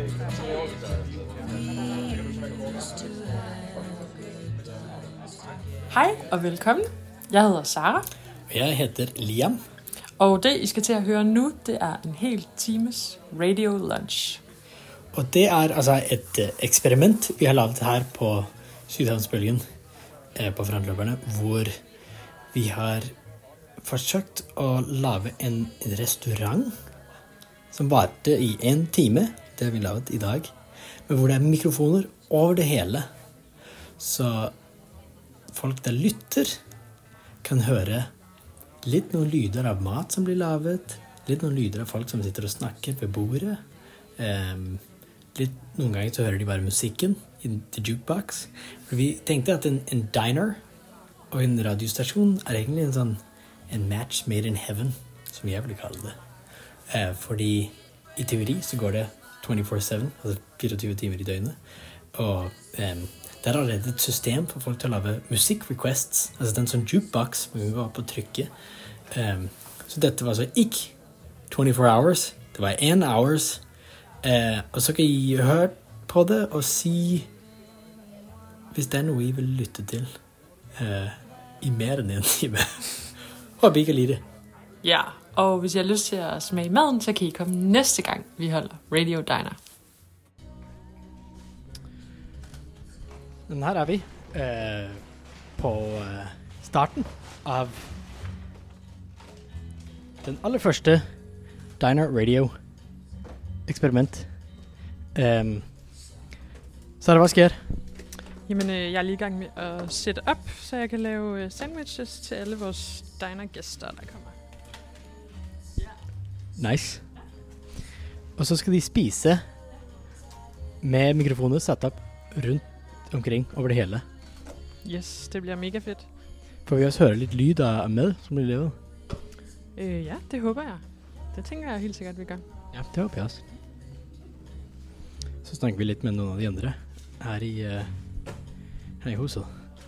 Hej og velkommen. Jeg hedder Sara. Jeg heter Liam. Og det, I skal til at høre nu, det er en hel times radio lunch. Og det er altså et eksperiment vi har lavet her på Sydhavnsbølgen på Frontløberne, hvor vi har forsøgt å lave en restaurant som varte i 1 time, det har vi lavet i dag, men hvor det er mikrofoner over det hele. Så folk der lytter kan høre litt noen lyder av mat som blir lavet, litt noen lyder av folk som sitter og snakker ved bordet. Noen ganger så hører de bare musikken i the jukebox. For vi tenkte at en diner og en radiostasjon er egentlig en match made in heaven, som jeg vil kalle det. Fordi i teori så går det 24/7, altså 24 timer i døgnet. Og det er allerede et system for folk til å lave musikkrequests. Altså det er en sånn jukebox man kan gå opp og trykke. Så dette var så ikke 24 hours, det var 1 hours. Og så kan I høre på det og si hvis det er noe I vil lytte til i mer enn 1 time. Håper I kan lide det. Ja, og hvis I har lyst til at smage maden, så kan I komme næste gang, vi holder Radio Diner. Men her er vi på starten av den aller første Diner Radio eksperiment. Så hva skjer? Jamen, jeg er lige i gang med at sætte op, så jeg kan lave sandwiches til alle vores diner-gæster, der kommer. Nice. Og så skal de spise med mikrofoner satt opp rundt omkring over det hele. Yes, det bliver mega fedt. Får vi også høre litt lyd av mad som blir levet? Ja, det håber jeg. Det tænker jeg helt sikkert, vi gør. Ja, det håper jeg også. Så snakker vi litt med noen av de andre her i huset.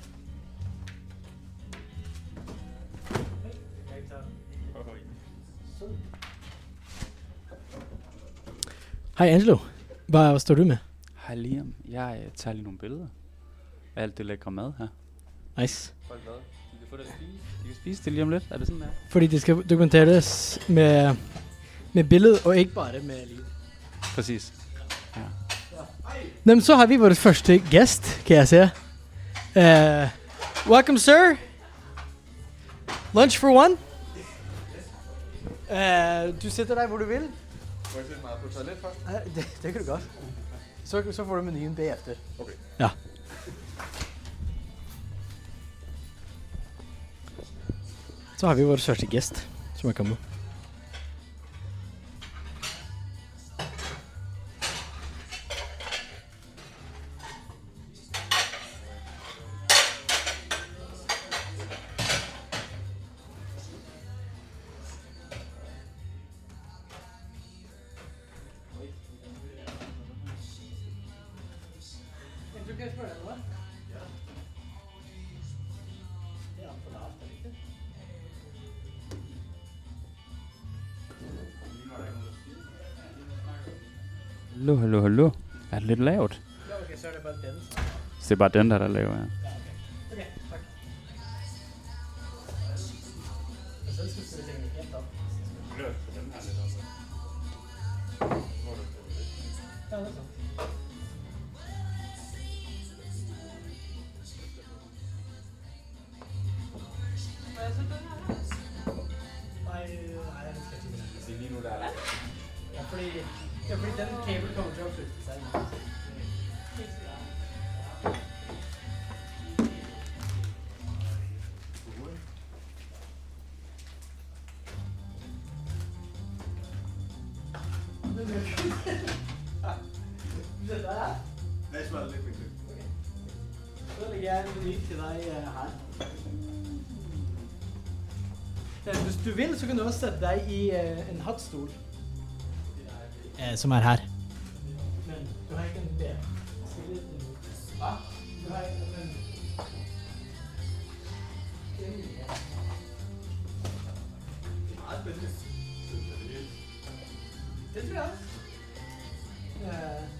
Hej Angelo, hvad står du med? Hej Liam, jeg tager lige nogle billeder af alt det lækre mad her. Nice. Folk hvad? De kan få det at spise. De kan spise det lige om lidt, er det sådan der? Fordi det skal dokumenteres med billede og ikke bare med lyd. Præcis. Ja. Nå, men så har vi vores første gæst, kan jeg se. Welcome sir. Lunch for one. Du sitter der hvor du vil. Må jeg sætte mig på toilet først? Ja, det kan du godt. Så får du menuen bagefter. Okay. Ja. Så har vi vores første gæst, som er kommet. Hallo. Er det lidt lavt? Okay, så er det bare den. Så det er bare den, der laver, ja. Okay, tak. Og så skal vi sætte den helt op. Den her lidt også. Hvor er det? Ja, det er så. Nej, den skal til. Se lige nu der er der. Ja, fordi den kabel kommer til at flytte sig. Nej, smager lidt med det. Så lægger jeg en menu til dig her. Hvis du vil, så kan du også sætte dig i en hotstol. Som er her. Men du har ikke en der. Hva? Du har ikke en... Det tror jeg også.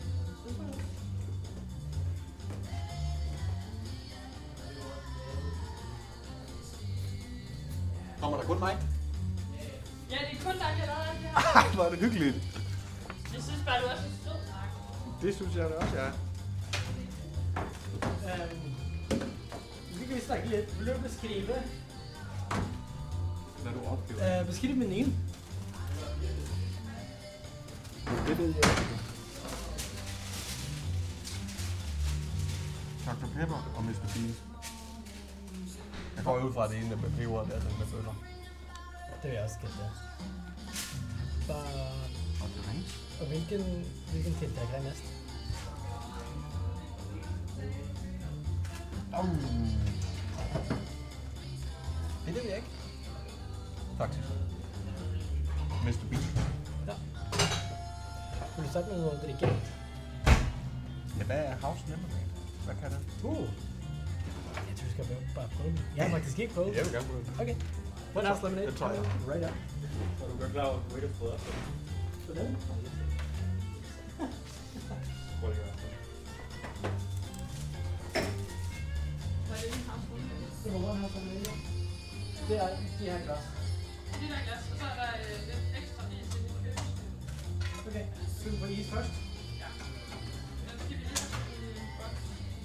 Kommer der kun mig? Ja, det er kun dig, der er her. Ej, hvor er det hyggeligt. Jeg synes bare, du er så sød, Mark. Det synes jeg da også, ja. Vi kan snakke lidt. Vil du beskrive? Hvad du oplever? Beskriv menuen. Det ved jeg ikke. Dr. Pepper og Mr. Bean. Jeg går ud fra det ene med peber, det andet med bønner. Det vil jeg også gætte. Og det rings. Og hvilken tiltag er næst? Det ved jeg ikke. Faktisk. Mr. Bean. Ja. Vil du starte med noget at drikke? Ja, hvad er house lemonade? Hvad kan det? Jeg tror, vi skal bare prøve den. Jeg har faktisk ikke prøvet. Jeg vil gerne prøve det. Okay. One house lemonade. Det tror jeg. Right up. Så er du godt klar over, at du ikke har fået op. Sådan. Prøv lige at gøre det. Hvad er det, din house lemonade? Det var one house lemonade. Det er de her glas. Det der glas, og så er der lidt ekstra is i dit køb. Okay. Skal vi på is først? Ja. Den skal vi lige have i en boks.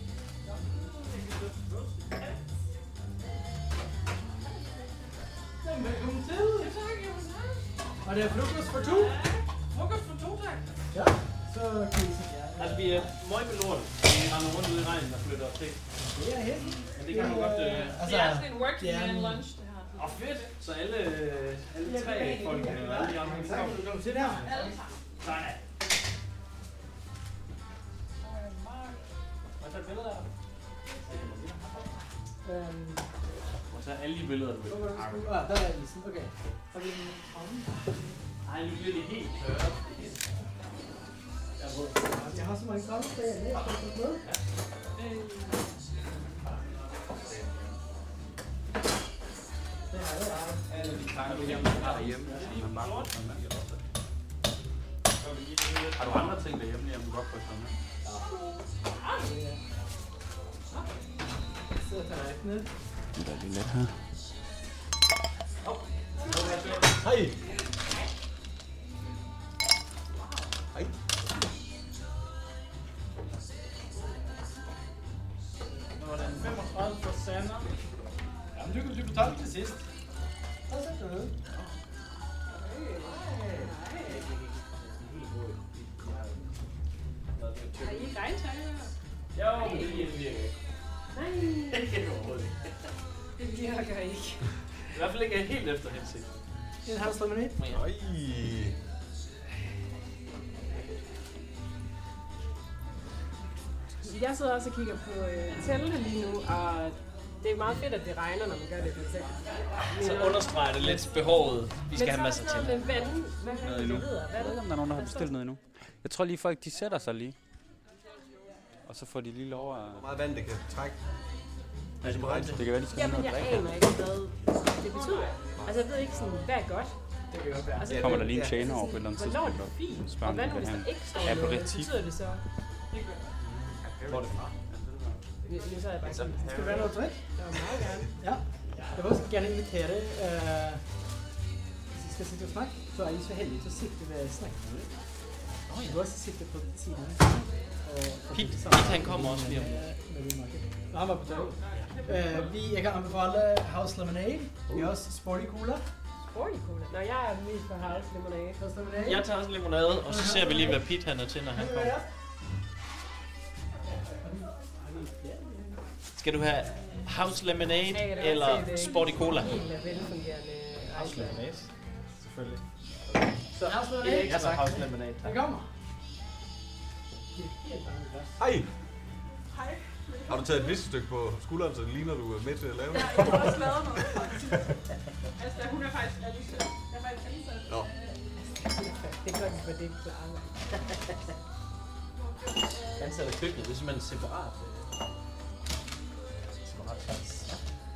Velkommen til. Tak, jamen. Og det er frokost for to. Frokost for 2, tak. Ja. Så kan I se. Altså, vi er møg med lort. Vi render rundt ude i regnen og flytter os til. Det er helt. Men det kan du godt... Det er sådan en working det er man en- lunch, det her. Åh, fedt! Så alle tre folk og alle de andre kan komme. Kom til der. Alle sammen. Nej. Må jeg tage et billede af dig? Må jeg tage alle de billeder, du vil? Der er isen. Okay. Og vi Nej, nu bliver det helt tørre. Jeg har så mange grøntsager med. Jeg har fået med. Det har jeg bare. Alle de tanker, vi har derhjemme, man bare får sådan med. Har du andre ting derhjemme, jeg godt få sådan med? Så tager jeg ned. Det er lidt let her. Hej! Hej. Nu var den 35 for Sander. Jamen, du betalte til sidst. Så sætter du ned. Har I ikke regntøj? Jo, men det virker ikke. Nej, Ikke overhovedet. det virker ikke. I hvert fald ikke helt efter hensigt. En halv lemonade. Oj. Jeg sidder også og kigger på teltene lige nu, og det er meget fedt, at det regner, når man gør det. Så understreger det lidt behovet. Vi skal have masser til. Men vand, hvad kan Noget det endnu. videre? Hvad Jeg ved ikke, om der er nogen, der har bestilt noget endnu. Jeg tror lige, folk de sætter sig lige. Og så får de lige lov at... Hvor meget vand det kan trække. Det kan være, de skal have Jamen, noget jeg at drikke. aner ikke, hvad det betyder. Altså, jeg ved ikke sådan, hvad er godt? Det kan godt være. Altså, Så kommer der lige en tjener over på et eller andet hvornår er tidspunkt. det fint? spørger, Og hvad om nu, de hvis vil der have ikke står noget? Hvad aperitif. betyder det så? Hvor er det fra? Nu så er jeg bare sådan, Skal du være noget tryk? det var meget gerne. Ja. Jeg vil også gerne invitere, hvis I skal sitte og snakke, så er I så heldige at sitte ved snackbordet. Du vil også sitte på siden. Pete, han kommer også lige om. Og han var på tøj. Jeg kan anbefale House Lemonade. Vi har også Sporty Cola. Sporty cola. Nå, jeg er mest for halv lemonade. House Lemonade. Jeg tager også en limonade, og så ser vi lige, hvad Pete han er til, når han kommer. Skal du have house lemonade eller sporty cola? Helt velfungerende House lemonade, selvfølgelig. Så House Lemonade. Jeg tager house lemonade, tak. Det kommer. Det er helt andet glas. Hej! Har du taget et vissestykke på skulderen, så det ligner, du er med til at lave det? Ja, jeg har også lavet noget. Altså, hun er faktisk ansat. Jeg er faktisk ansat. Nå. Det er godt, at det ikke klarer. Ansat af køkkenet, det er simpelthen separat. Separat plads.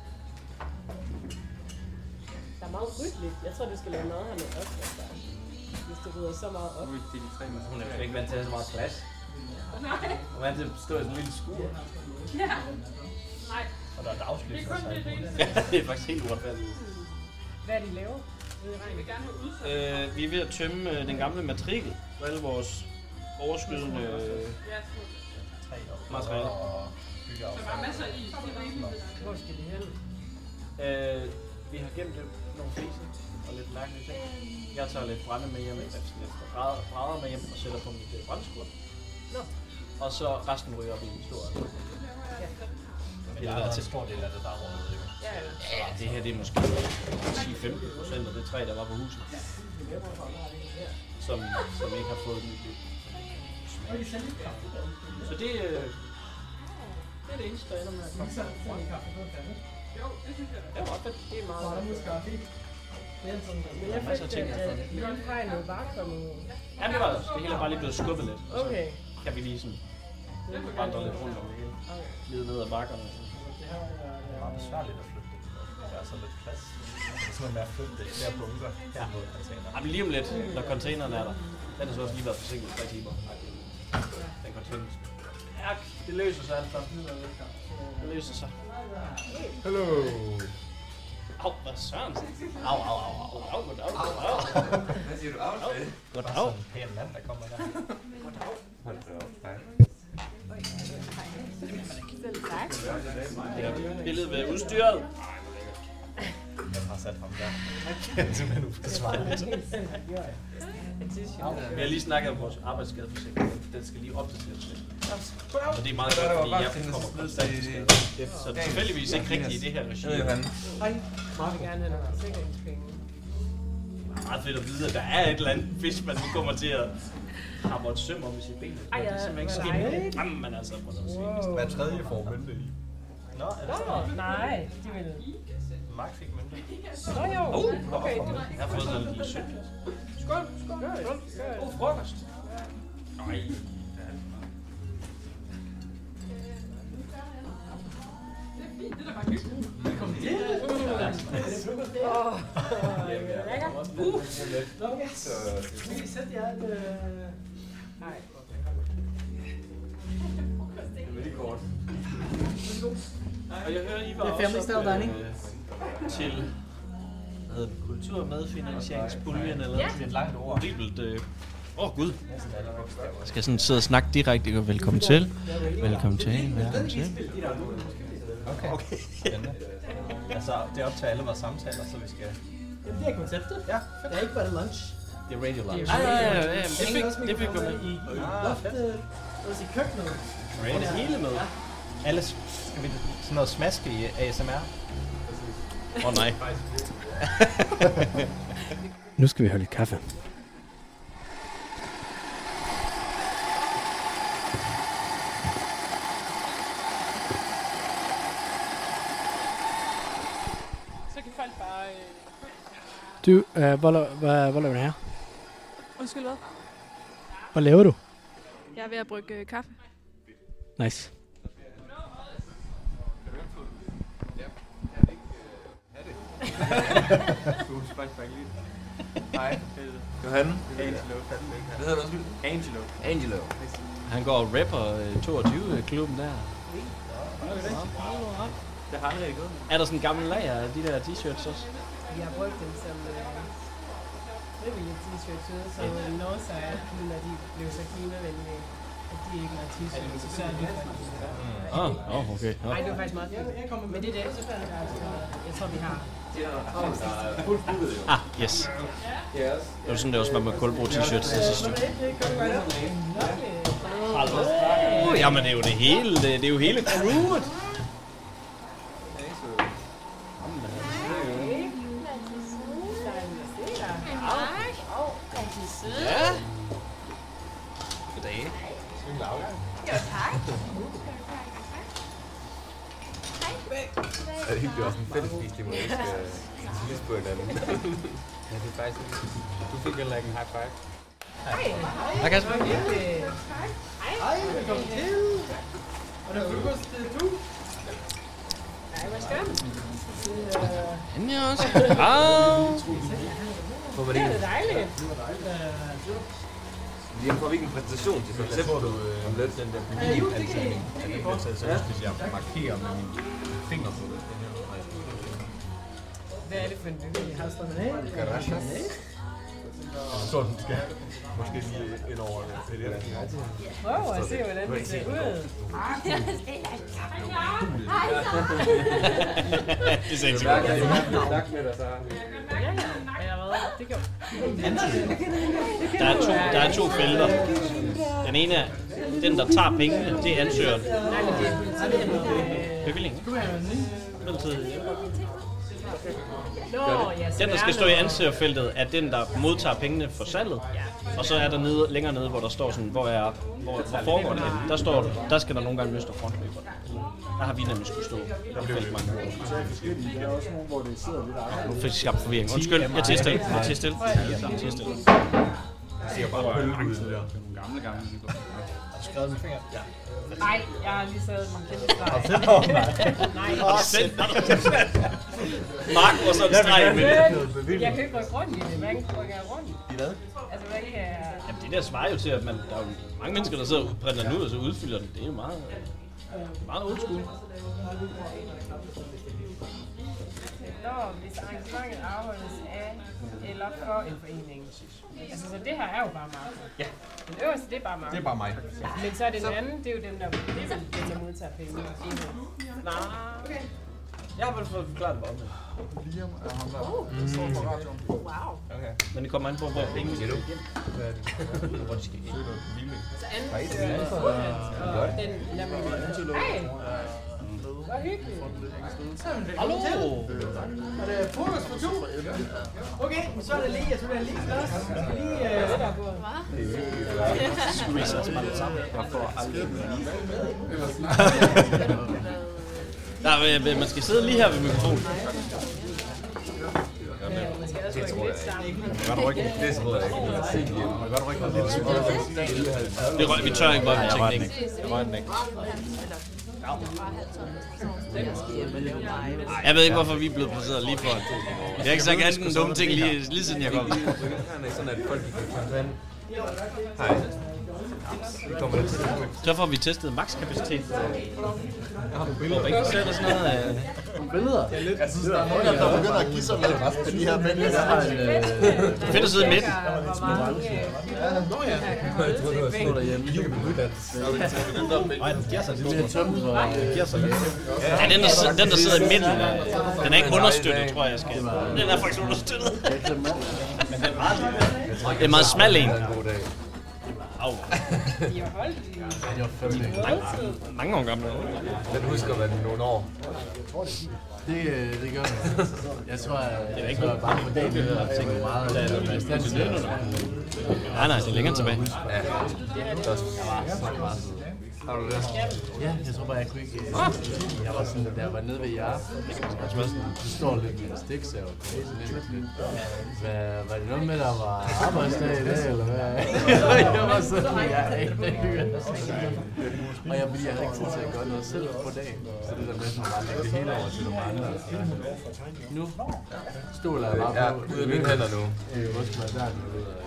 Der er meget ryddeligt. Jeg tror, du skal lave mad hernede også, hvis det rydder så meget op. Nu er det de tre med. Hun er ikke vant til at have så meget plads. Nej. Hun er vant til at stå i sådan en lille skur. Ja. Nej. Og der er dagslys. Det er kun det, det eneste. Ja, det er faktisk helt uretfærdigt. Hvad er de laver? Jeg vil gerne have udsat. Vi er ved at tømme den gamle matrikel for alle vores overskydende materialer. Der var masser af is. Det er rigeligt. Hvor skal de hen? Vi har gemt nogle fliser og lidt mærkelige ting. Jeg tager lidt brænde med hjem, lidt brædder med hjem og sætter på mit brændskur. Nå. Og så resten ryger op i en stor. Men der er en stor del af det, der er rådet, ikke? Ja, det her det er måske 10-15% af det træ, der var på huset. Som ikke har fået den nyt. Så det er det eneste, der ender med at komme. Jo, det synes jeg da. Det er meget fedt. Det er meget. Men jeg fik at hele hegnet bare kommet. Ja, det var det. Det hele er bare lige blevet skubbet lidt. Og så Okay. kan vi lige sådan vandre lidt rundt om det hele. Lide ned ad bakkerne. Det er meget besværligt at flytte det. Der er så lidt plads. Det er sådan med at flytte det i flere bunker mod container. Jamen lige om lidt, når containeren er der. Den har så også lige været forsinket 3 timer. Den container. Ja, det løser sig alt sammen. Det løser sig. Hallo. Au, hvad søren? Au, goddag. Hvad siger du? Goddag. Goddag. Der er sådan en pæn mand, der kommer der. Hold da op. Hej. Billedet ved udstyret. Jeg har sat ham der. Det er simpelthen uforsvarligt. Vi har lige snakket om vores arbejdsskadeforsikring. Den skal lige opdateres lidt. Så det er meget godt, fordi jeg kommer konstant til skade. Så det er tilfældigvis ikke rigtigt i det her regi. Hej. Jeg vil gerne have nogle forsikringspenge. Det er meget fedt at vide, at der er et eller andet, hvis man nu kommer til at hamre et søm om i sit ben. Det er simpelthen ikke sket. Jamen altså, prøv at se. Hvad tredje får mønte i? Nå, er det så? Nej, de vil... Mark fik mønte. Nå jo, okay. Jeg har fået sådan en lille søm. Skål. God frokost. Nej. Det er da bare hyggeligt. Vi kan sætte jer et... Nej. Det er lige kort. Og jeg hører, I var også til kulturmedfinansieringspuljen eller Det er et langt ord. horribelt. Gud. Jeg skal sådan sidde og snakke direkte. Velkommen til. Velkommen til. Okay. Spændende. Altså, det er op til alle vores samtaler, så vi skal... Jamen, det er konceptet. Ja. Det er ikke bare lunch. Det er radio lunch. Ja. Det fik vi med. I loftet, også i køkkenet. Er det hele med? Alle, skal vi sådan noget smaske i ASMR? Nej. Nu skal vi have lidt kaffe. Så kan folk bare... Du, hvad laver du her? Undskyld hvad? Hvad laver du? Jeg er ved at brygge kaffe. Nice. Hej. Johan. Hvad hedder du? Angelo. Han går og rapper 22-klubben der. Det har aldrig gået. Er der sådan en gammel lager af de der t-shirts også? Vi har brugt dem som frivillige t-shirts ude, så Northside, når de blev så klimavenlige, at de ikke var t-shirts, så sørger de for Okay. Nej, det var faktisk meget fint. Men det er det, jeg tror, vi har. Yes. Det var sådan, det også var med Kulbro t-shirts til sidste uge. Jamen det er jo det hele, det er jo hele crewet. Ja. Goddag. Jo, tak. Er det hyggeligt også en fællesspisning, hvor vi ikke skal hilse på hinanden? Ja, det er faktisk... Du fik heller ikke en high five. Hej Kasper. Hej, velkommen til. Og der er frokost til du. Nej, hvad skal du? Anja også. Hvor Det er da dejligt. Lige får vi ikke en præsentation til konceptet. Jeg tror du om lidt. Den der bilansætning, at den bliver taget seriøst, hvis jeg markerer med min finger på det. Hvad er det for en bygning? Har du stået med det? Garasjas. Jeg tror, den skal måske lige ind over PDF'en. Prøv at se, hvordan det ser ud. Det ser ikke så godt. Det gør. Der er to felter. Den ene er den, der tager pengene, det er ansøgeren. Nej, men det er Bevillingen. Den, der skal stå i ansøgerfeltet, er den, der modtager pengene for salget. Og så er der længere nede, hvor der står sådan, hvor foregår det henne. Der står, der skal der nogle gange stå frontløber. Der har vi nemlig skulle stå. Der bliver mange år. Der er også nogle, hvor det sidder lidt anderledes. Nu fik jeg skabt forvirring. Undskyld, jeg tiger stille. Jeg siger bare pølgud der. Nogle gamle. Har du skrevet med fingeren? Ja. Nej, jeg har lige taget min kæmpe streg. Nej. Mark, og så en streg med det. Jeg kan ikke rykke rundt i det. Hvad kan rykke rundt? I hvad? Altså, hvad kan jeg... Jamen, det der svarer jo til, at der er jo mange mennesker, der sidder og printer den ud, og så udfylder den. Det er jo meget old school. Når hvis arrangementet afholdes af eller for en forening. Altså, så det her er jo bare Marco. Ja. Den øverste, det er bare Marco. Det er bare mig. Men så er den anden, det er jo dem, der modtager penge. Nej. Okay. Jeg har vel fået forklaret det bare med. Liam er ham der står på radioen. Wow. Okay. Men det kommer an på, hvor penge skal du. Hvor de skal ind. Så anden og den lader mig. Hej! Hvor hyggeligt. Hallo! Er det frokost for to? Okay, så er det lige, jeg tror det er lige plads. Squeeze os bare sammen. Jeg får aldrig man skal sidde lige her ved mikrofonen. Det tror jeg ikke. Godt rykke. Det tror jeg ikke. Godt rykke lidt. Vi tør ikke bare med teknik. Jeg rører den ikke. Jeg ved ikke, hvorfor vi er blevet placeret lige foran. Jeg har ikke sagt andet en dumme ting lige siden jeg kom. Det er sådan, at folk kan komme ind. Hej. Så får vi testet makskapacitet. Har du billeder? Hvor ikke sætter sådan noget Billeder? Jeg synes, der er nogen, der begynder at give sig lidt med de her mænd. Jeg har en... Fedt at sidde i midten. Nå ja. Jeg tror, det var stået derhjemme. Nej, den giver sig lidt. Det er tømmet, og det giver sig lidt. Ja, den der sidder i midten, den er ikke understøttet, tror jeg skal. Den er faktisk understøttet. Men den er meget lille. Det er meget smal en. Au. De har holdt i mange år gamle. Den husker man i nogle år. Det gør man. Jeg tror, jeg bare på dagen, jeg tænker meget, at det er stand til det. Nej, det er længere tilbage. Ja, det er også meget. Har du det? Ja, jeg tror bare, jeg kunne ikke... Jeg var sådan, da jeg var nede ved jer. Du står lidt med en stiksav. Var det noget med, der var arbejdsdag i dag, eller hvad? Jeg var sådan, jeg er ikke og jeg har ikke tid til at gøre noget selv på dagen. Så det der med sådan bare lægge det hele over til nogle andre. Nu stoler jeg bare på... Ude af mine hænder nu. Hvor skal man der?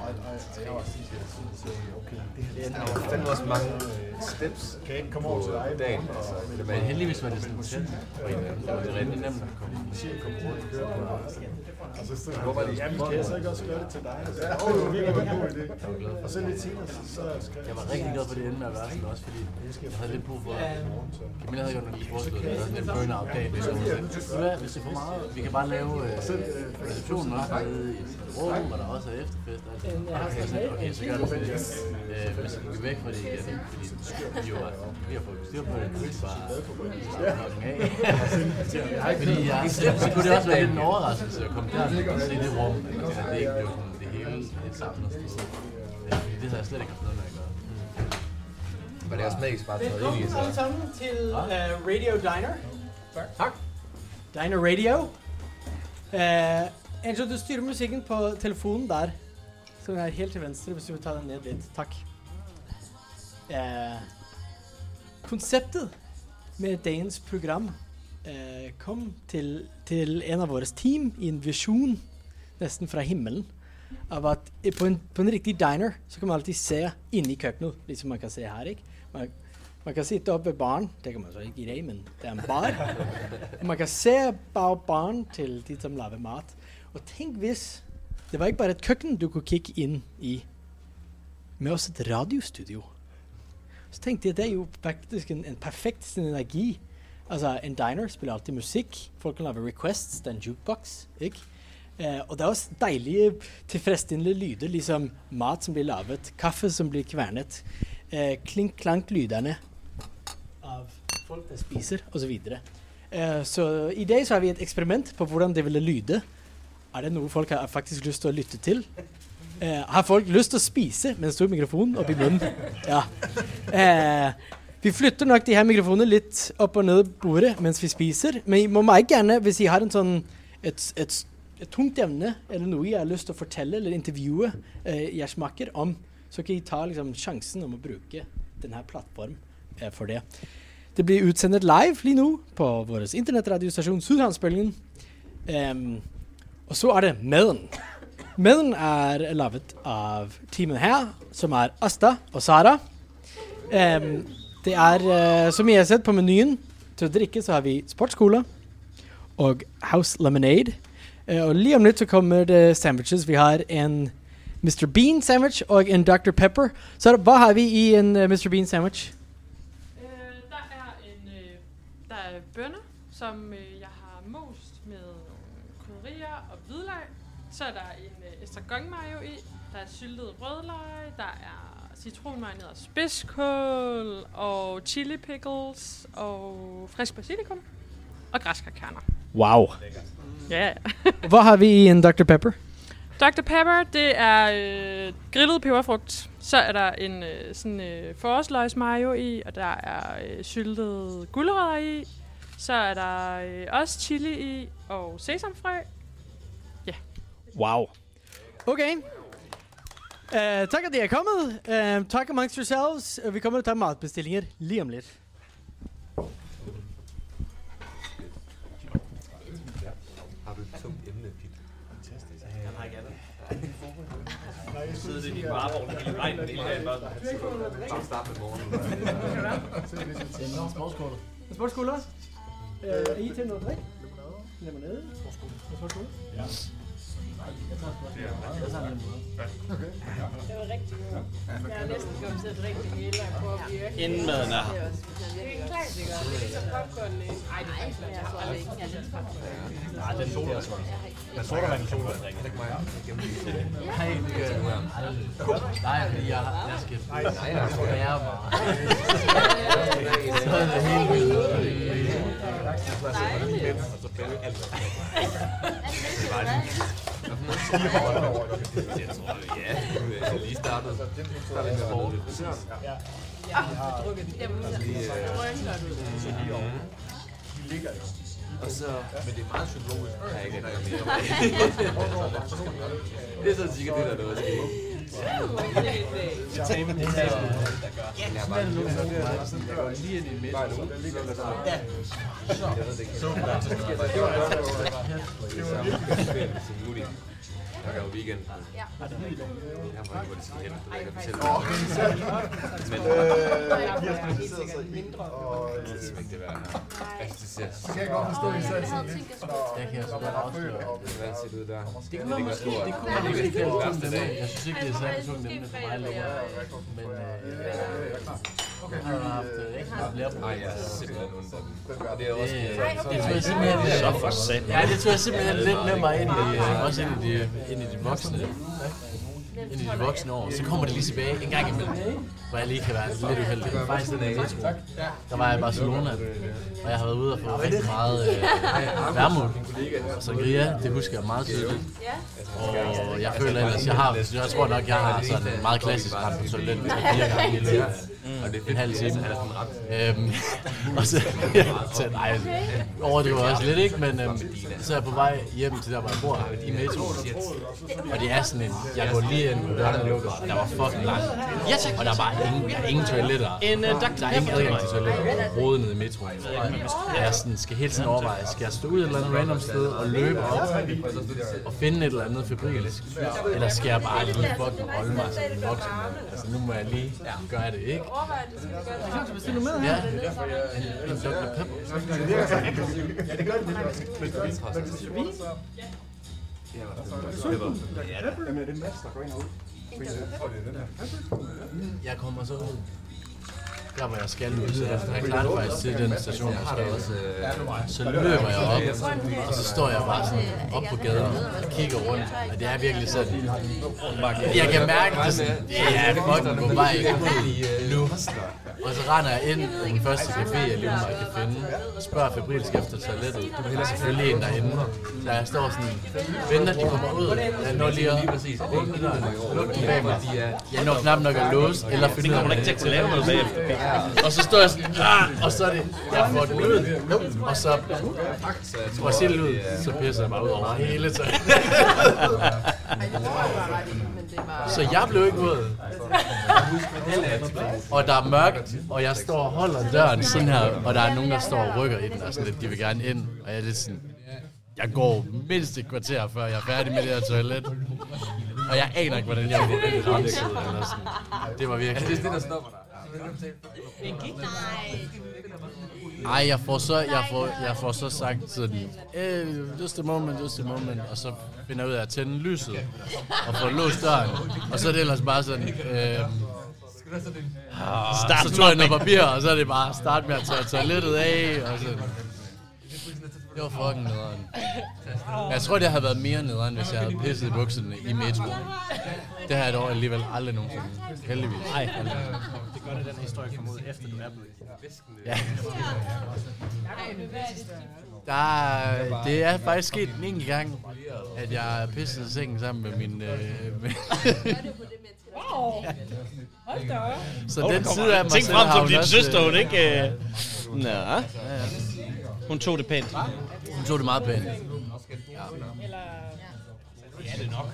Der er fandme også mange steps på dagen. Men heldigvis var det sådan tæt på en af dem. Det var det rigtig nemt at komme rundt og køre på. Hvor var det? Ja, vi kan så ikke også gøre det til dig. Det var virkelig en god idé. Og så lidt senere, så skrev jeg var rigtig glad for det ende med at være sådan også, fordi jeg havde lidt brug for Camilla havde gjort noget foreslået, der sådan en burn-out dag, hvis det er for meget, vi kan bare lave receptionen også nede i et rum, hvor der også er efterfest. Okay, så gør du det. Hvis vi går væk fra det igen, fordi vi har fået styr på det, bare klokken af. Fordi så kunne det også være lidt en overraskelse at komme der og se det rum, at det ikke blev sådan det hele et samlet sted. Fordi det havde jeg slet ikke haft noget med at gøre. Var det også magisk bare taget ind i sig? Velkommen til Radio Diner. Tak. Diner Radio. Angel, du styrer musikken på telefonen der. Så den er helt til venstre, hvis du vil ta den ned lidt. Tak. Konceptet med dagens program kom til en av vores team i en vision nesten fra himmelen av at på en riktig diner så kan man alltid se inn i køkkenet, litt som man kan se her, ikke? Man kan sitte oppe ved baren. Det kan man så ikke i dag, men det er en bar. Og man kan se bag baren til de, som laver mat. Og tænk hvis det var ikke bare et køkken, du kunne kigge ind i, men også et radiostudio. Så tænkte jeg, det er jo faktisk en perfekt synergi. Altså, en diner spiller altid musik. Folk kan lave requests, det er en jukebox, ikke? Og det er også dejlige, tilfredsstillende lyder, ligesom mat som bliver lavet, kaffe som bliver kværnet, klink-klank-lyderne av folk, der spiser, og så videre. Så i dag så har vi et eksperiment på, hvordan det ville lyde. Er det noget, folk har faktisk lyst til at lytte til? Har folk lyst til at spise med en stor mikrofon op i munden? Ja. Vi flytter nok de her mikrofonerne lidt op og ned bordet, mens vi spiser. Men I må meget gerne, hvis I har en sådan et tungt emne, eller noget, I har lyst til at fortælle eller interviewe jeres makker om, så kan I ta liksom chancen om at bruge den her platform for det. Det bliver udsendet live lige nu på vores internetradiostation Sydhavnsbølgen. Og så er det maden. Maden er lavet af teamet her, som er Asta og Sara. Det er, som I har set på menuen, til at drikke, så har vi sportscola og House Lemonade. Og lige om lidt så kommer det sandwiches. Vi har en Mr. Bean sandwich og en Dr. Pepper. Så hvad har vi i en Mr. Bean sandwich? Der er bønner, som jeg har most med krydderier og hvidløg. Så er der en estragon mayo i. Der er syltet rødløg. Der er citronmarineret spidskål og chili pickles og frisk basilikum og græskarkerner. Wow. Ja. Hvad har vi i en Dr. Pepper? Dr. Pepper, det er grillet peberfrugt. Så er der en forårsløgsmayo i, og der er syltede gulerødder i. Så er der også chili i og sesamfrø. Ja. Wow. Okay. Tak at I er kommet. Tak amongst yourselves. Vi kommer til at tage matbestillinger lige om lidt. Har du et tungt emne, Pete? Fantastisk. Jeg har ikke andet. Sidder det i din varevogn hele vejen, det hele dagen bare. Bare start med morgenen. Sportscola. Sportscola? Er I til noget drik? Lemonade? Sportscola? Ja. Det var rigtig godt. Jeg har næsten kommet til at drikke det hele og prøve at virke. Inden maden er her. Det er en klassiker. Det er så popcorn. Ej, det er faktisk ikke. Nej, den soda er sådan. Jeg tror, der var en soda. Det er ikke mig. Nej, det gør jeg aldrig. Nej, fordi jeg skal lære mig. Så er det helt vildt. Og så bærer vi alt. Jeg tror, ja, jeg lige startet. Så er det sport. Jeg har drukket den. De ligger jo. Og så, men det er meget psykologisk. Jeg har ikke mere. Det er så sikkert det, der er sket. Jeg tager med det her. Ja, bare lige ind i midten. Ja. Så jeg er jo weekend. Jeg har ikke, hvor det skal hen. Jeg kan fortælle men jeg har specialiseret sig mindre. det skal ikke det være her. Så kan jeg godt forstå, at I så sådan lidt. Jeg kan så godt afsløre. Hvad siger du der? Det kunne man måske. Det kunne man ikke finde tungt emne. Jeg synes ikke, det er særligt tungt emne for mig længere. Men jeg har haft rigtig meget lærebrug. Nej, jeg er simpelthen ondt af dem. Og det er også... Det tror jeg simpelthen... Så for sat. Ja, det tror jeg simpelthen lidt med mig ind i de voksne. Ind i de voksne år. Så kommer det lige tilbage en gang imellem, hvor jeg lige kan være lidt uheldig. Faktisk den metro. Der var jeg i Barcelona, og jeg har været ude og få rigtig meget vermut og sangria. Det husker jeg meget tydeligt. Og jeg føler ellers, jeg tror nok, jeg har sådan en meget klassisk ret på toilettet 3-4 gange i løbet. Og det er en halv time. Og så nej, overdriver også lidt, ikke? Men så er jeg på vej hjem til der, hvor jeg bor i metro. Og det er sådan en, jeg går lige ind på døren og lukker, og der var fucking langt. Og der var ingen toiletter. Der er ingen adgang til toiletter overhovedet nede i metroen. Og jeg sådan, skal hele tiden overveje, skal jeg stå ud et eller andet random sted og løbe op og finde et eller andet febrilsk? Eller skal jeg bare lige fucking holde mig som en voksen? Altså nu må jeg lige gøre det, ikke? overveje det, så kan vi gøre det. Jeg kan bestille noget med. Ja, det er derfor, jeg en Dr. Pepper. Ja, det gør det. Men gør det. Jamen, det er Mads, der går ind og ud. Jeg kommer så ud. Der hvor jeg skal ud, så jeg klarer det faktisk til den station, jeg skal også. Så løber jeg op, og så står jeg bare sådan op på gaden og kigger rundt, og det er virkelig sådan. Jeg kan mærke det sådan, det er fucking på vej nu. Og så render jeg ind på den første café, jeg lige umiddelbart kan finde, og spørger febrilsk efter toilettet. Der er selvfølgelig en derinde, så jeg står sådan, venter, de kommer ud. Jeg når lige at åbne døren, lukke den bag mig. Jeg når knap nok at låse, eller finde det kommer man ikke til at kunne lave noget bagefter. Og så står jeg sådan, og så er det, jeg får den ud, og så får jeg selv ud, så pisser jeg mig ud over hele tiden. Så jeg blev ikke våd. Og der er mørkt, og jeg står og holder døren sådan her, og der er nogen, der står og rykker i den, og sådan lidt, de vil gerne ind, og jeg er lidt sådan, jeg går mindst et kvarter, før jeg er færdig med det her toilet. Og jeg aner ikke, hvordan jeg går ind i renset, eller sådan. Det var virkelig. Det er det, der stopper dig. Ej, jeg får så sagt sådan, just a moment, og så finder jeg ud af at tænde lyset, og få låst døren, og så er det ellers bare sådan, så tog jeg noget papir, og så er det bare start med at tage toilettet af, og sådan. Det var fucking nederen. Jeg tror, det havde været mere nederen, hvis jeg havde pisset i bukserne i metro. Det har jeg dog alligevel aldrig nogensinde. Heldigvis. Nej, det gør det, den historie kommer ud efter, du er blevet. Ja. Det er faktisk sket en enkelt gang, at jeg pissede i sengen sammen med min... Hold da op. Så den side af mig tænk selv frem har som din søster, hun ikke... Ja. Hun tog det pænt. Hun tog det meget pænt. Ja. Ja, det er nok.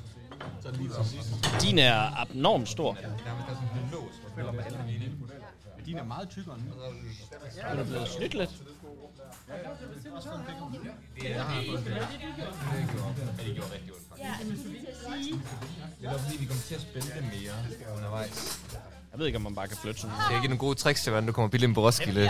Din er abnormt stor. Din er meget tykkere nu. Hun er blevet snydt lidt. Det har jeg fået det. Det gjorde rigtig ondt. Det er fordi, vi kommer til at spænde det mere undervejs. Jeg ved ikke, om man bare kan flytte sådan. Det er ikke nogle gode tricks til, hvordan du kommer billigt ind på Roskilde.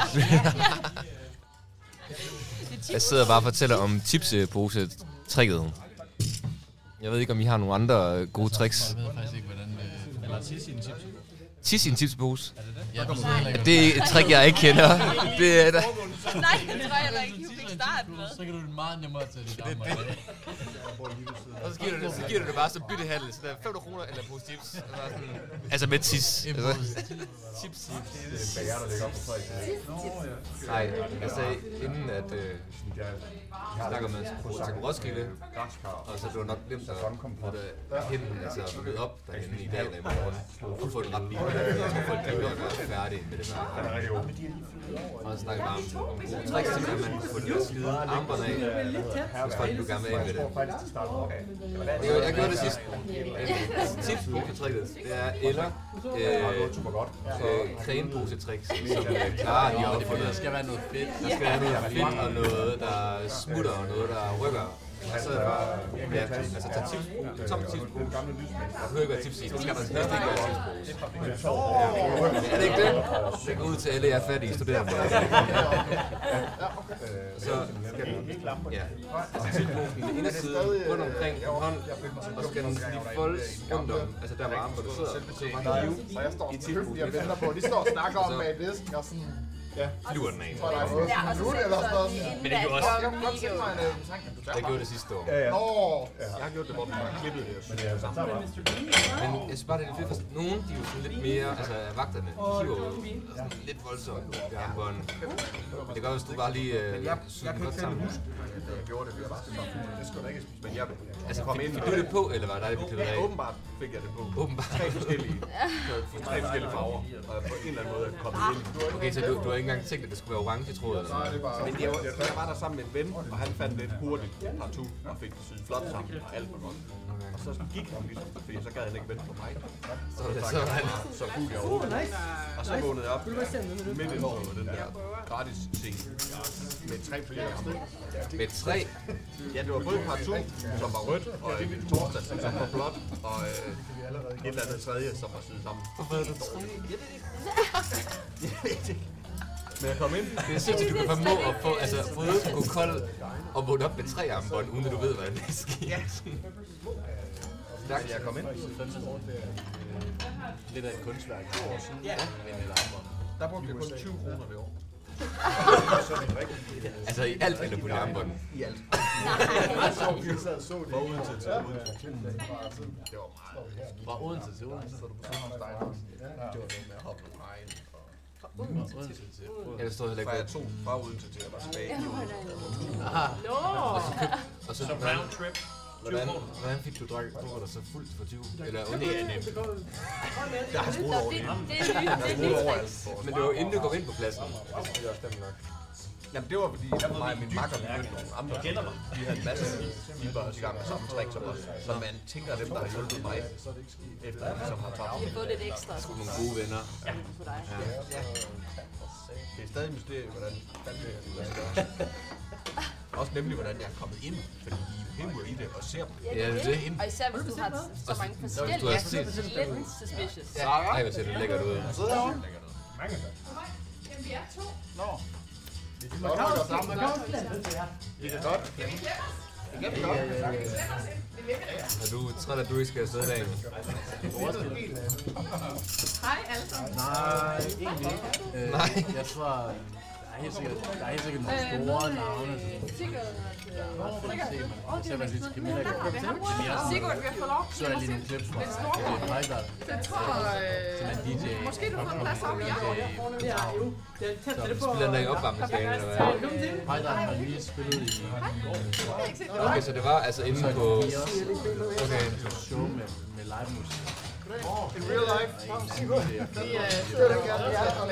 Jeg sidder bare og fortæller om tipspose-tricket. Jeg ved ikke, om I har nogle andre gode tricks. Jeg ved faktisk ikke, hvordan det... Eller tisse i en tipspose. Tisse i en tipspose? Ja, det er et trick, jeg ikke kender. Det er da... Nej, det tror jeg heller ikke, du fik starten med. Så kan du det meget nemmere til det gamle. Og så giver du det bare som byttehandel. Så der er 500 kroner eller en pose chips. Altså med tis. En pose chips. Det er en bager, der ligger op på Frederiksen. Nej, jeg sagde inden at... Jeg snakker med til Roskilde, og så det var nok nemt at hente, altså møde op derhenne i dag eller i morgen, og få det ret billigt. Jeg tror, folk kan være færdige med det her. Og så snakker jeg bare om gode tricks til, at man kan få de her skide armbånd af, hvis folk vil gerne med af med det. Jeg gjorde det sidst. Tips på tricket, det er eller cremepose-tricks, som klarer de op for det. Der skal være noget fedt. Der skal være noget fedt og noget, der smutter og noget, der rykker. Og så er det bare, ja, altså tage tips på, tom tips på, og behøver ikke være tips i, det skal man helst ikke være tips på. Er det ikke det? Det går ud til alle jer fattige studerende. Så skal den, ja, altså tipsposen i ene side, rundt omkring hånd, og så skal den lige foldes rundt om, altså der hvor armen, hvor du sidder, så bare hive i tipsposen. Jeg venter på, de står og snakker om bag disken og sådan... Ja, flyver den af. Men det gjorde også... Jeg gjorde det sidste år. Jeg har gjort det, hvor man har klippet det. Men jeg synes bare, det er lidt fedt, for nogen, de er jo sådan lidt mere, altså vagterne, de hiver jo lidt voldsomt ved armbånd. Men det gør, hvis du bare lige syder den godt sammen. Jeg gjorde det, jeg bare sådan, det skulle da ikke spise, men jeg... Altså, fik du det på, eller var det dig, vi klippede af? Åbenbart fik jeg det på. Åbenbart. Tre forskellige farver, og på en eller anden måde kommet ind. Okay, så du har ikke ikke engang tænkt, at det skulle være orange tråd eller sådan noget. Men jeg var der sammen med en ven, og han fandt lidt hurtigt partout og fik det syet flot sammen, og alt var godt. Og så gik han ligesom, fordi så gad han ikke vente på mig. Så kunne jeg overhovedet. Og så vågnede jeg op midt i året med den der gratis ting. Med 3 flere stik. Med 3? Ja, det var både partout, som var rødt, og en torsdag, som var blåt, og et eller andet tredje, som var syet sammen. Hvorfor er det 3? Jeg ved ikke. Men jeg kom ind. Det er sindssygt, du kan formå at få, altså, både gå kold og vågne op med 3 armbånd, uden at du ved, hvordan det sker. Ja. Jeg kom ind. Lidt af et kunstværk. Ja. Der brugte jeg kun 20 kroner det år. Altså i alt eller på de armbånd? I alt. Fra Odense til Odense. Det var noget med at hoppe på vejen. Jeg forstår heller ikke, jeg tog fra Odense til at være tilbage. Og så round trip. Hvordan fik du drukket dig så fuldt for 20? Eller det er nemt. Der har skruet over det. Men det var inden du kom ind på pladsen. Det er også dem nok. Jamen det var fordi, mig og min makker begyndte nogle andre. Kender mig. Vi havde en masse, de var i gang med samme trick som os. Så man tænker dem, der har hjulpet mig, efter at som har tabt. Vi har fået lidt ekstra. Sgu nogle gode venner. Ja, for dig. Ja. Det er stadig mysteriet, hvordan det er. Også nemlig, hvordan jeg er kommet ind, fordi I hiver i det og ser dem. Ja, det er det. Og især hvis du har så mange forskellige. Du har set lidt suspicious. Ej, hvor ser det lækkert ud. Så derovre. Mange. Jamen, vi er 2. Nå. Man kan også Det er godt. Er du træt, at du ikke skal sidde derinde? Hej alle sammen. Nej, egentlig ikke. Nej. Jeg tror, der er helt sikkert nogle store navne. Sigurd, vi har fået lov. Så er lige nogle clips fra Heiberg. Jeg tror, som er DJ. måske du får en plads op i jer. Spiller den der i opvarmningsdagen, eller hvad? Heiberg har lige spillet i... Okay, så det var altså inde på... Okay, et show med live musik. In real life? Sigurd. Vi sidder der gerne i jer.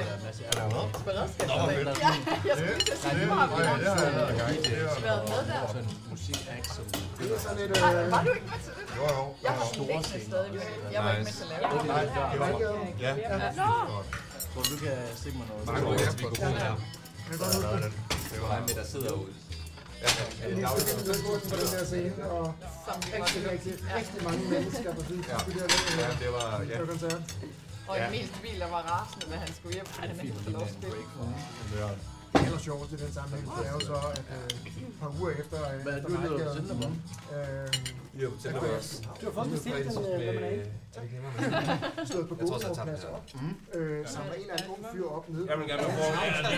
Jeg skulle lige til at sige, at du har været med der. Sådan en musik-act, som... Det er sådan lidt... Var du ikke med til det? Jo. Jeg var store stadig. Jeg var ikke med til at lave det. Nej, det var Ja. Hvor du kan stikke mig noget. Mange gode mikrofoner her. Det var mig med, der sidder ude. Vi skal på den her scene, og rigtig mange mennesker på siden. Ja, det var... Ja. Og Emil Bil, der var rasende, da han skulle hjem. Han ikke få lov at spille. Det aller sjoveste i den sammenhæng, det er jo så, at et par uger efter... Hvad er du nødt til at sende dig på? Jo, til dig også. Du har fået bestilt den, hvad man er i. Stået på Godborg-pladser op. Samler en eller anden ung fyr op nede. Jeg vil gerne være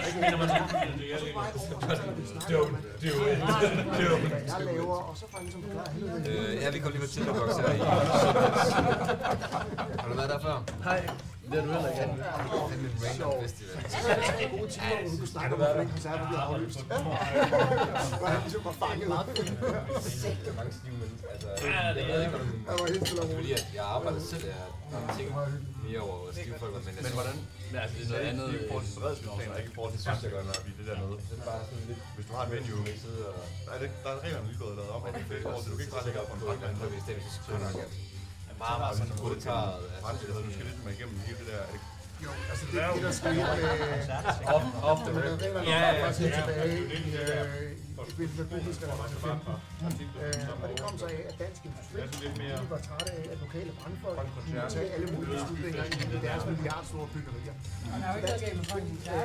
Jeg laver, og så får jeg ligesom forklaret Ja, vi kom lige med Tinderbox her i... Har du været der før? Hej. Det er du heller ikke. Det er en random festival. en god time, hvor du kunne snakke om, hvordan koncerten bliver aflyst. Hvor han ligesom var fanget. Mange stive mennesker. Altså, jeg ved ikke, om det fordi, at jeg arbejder selv, jeg tænker mere over stive folk, men hvordan? Altså, det er noget andet. I forhold til beredskabsplan, og ikke i forhold til synes, jeg gør nok i det der noget. Det er bare sådan lidt... Hvis du har et venue, der er reglerne lige blevet lavet om, så du kan ikke bare lægge op på en brandmand. Det er så meget sådan modtaget. Du skal lidt med igennem hele det der... Jo, altså det er det, der sker med... Ofte med reglerne, der faktisk helt tilbage i forbindelse med bygningsreglerne fra 15. Og det kom så af, at Dansk Industri var trætte af, at lokale brandfolk kunne tage alle mulige beslutninger i deres milliardstore byggerier. Dansk Industri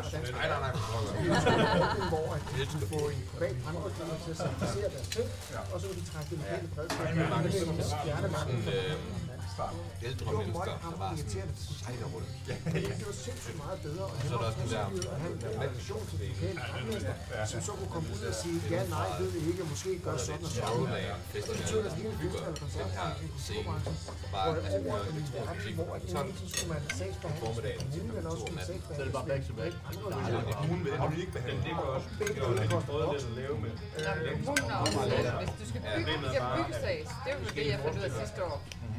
hvor at de kunne få en privat brandrådgiver til at certificere deres ting, og så kunne de trække det lokale beredskab med stjerne magten. Ældre mennesker, der var sådan sejler rundt. Det var sindssygt meget bedre, og det var også at have en relation til den lokale brandmester, som så kunne komme ud og sige, ja, nej, ved vi ikke, måske gør sådan og sådan. Det betyder, at hele festivalkoncertbranchen, kulturbranchen, hvor alt er en verden, hvor så skulle man sagsbehandle kommunen, men også skulle sagsbehandle. Så er det bare back to back. Kommunen vil det ikke behandle. Det gør også. Det er jo lidt prøvet lidt at lave med. Hvis du skal bygge byggesag, det er jo det, jeg fandt ud af sidste år.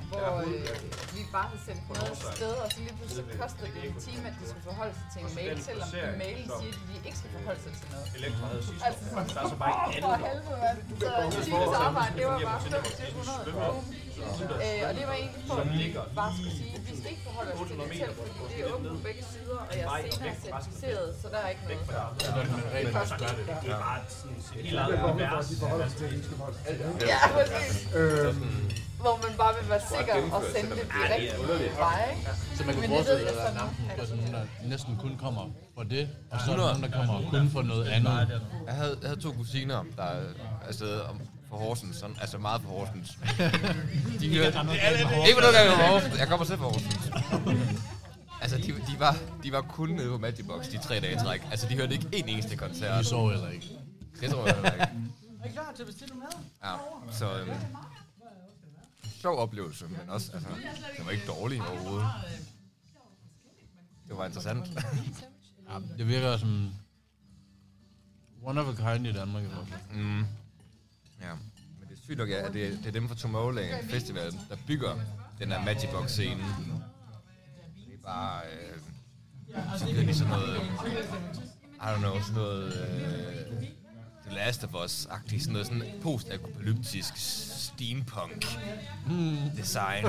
hvor vi bare havde sendt noget sted, og så lige pludselig kostede det en time, at de skulle forholde sig til en mail, selvom mailen siger, at de ikke skal forholde sig til noget. Altså sådan, der er så bare ikke andet. Så en times arbejde, det var bare 2500 kroner. Og det var egentlig for, at vi bare skulle sige, at vi skal ikke forholde os til det telt, fordi det er åbent på begge sider, og jeg er senere certificeret, så der er ikke noget. Det koster det. Det er bare sådan et helt andet univers. Ja, præcis. Hvor man bare vil være sikker og sende det direkte vej, ikke? Så man kan forestille sig, at der er nogen, der næsten kun kommer for det, og så er der nogen, der kommer kun for noget andet. Jeg havde 2 kusiner, der er afsted for Horsens, sådan, altså meget for Horsens. Ikke for noget gang for Horsens, jeg kommer selv fra Horsens. Altså, de var kun nede på Magibox de 3 dage i træk. Altså, de hørte ikke en eneste koncert. De sov heller ikke. Det tror jeg heller ikke. Er I klar til at bestille mad? Ja, så sjov oplevelse, men også, altså, det var ikke dårligt overhovedet. Det var interessant. Ja, det virker som one of a kind i Danmark i hvert fald. Ja, men det er sygt nok, at det er dem fra Tomorrowland Festival, der bygger den her Magibox-scene. Det er bare, så bliver de sådan noget, I don't know, sådan noget, The Last of Us-agtigt, sådan noget sådan post-apokalyptisk steampunk-design.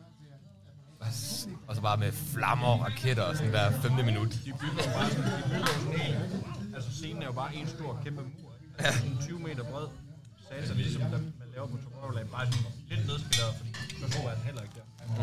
Og så bare med flammer og raketter og sådan hver 5. minut. De bygger jo bare sådan en. Altså scenen er jo bare en stor kæmpe mur. Altså sådan 20 meter bred. Satan, ligesom man laver på Tomorrowland, bare sådan lidt nedspillere, fordi så er den heller ikke der.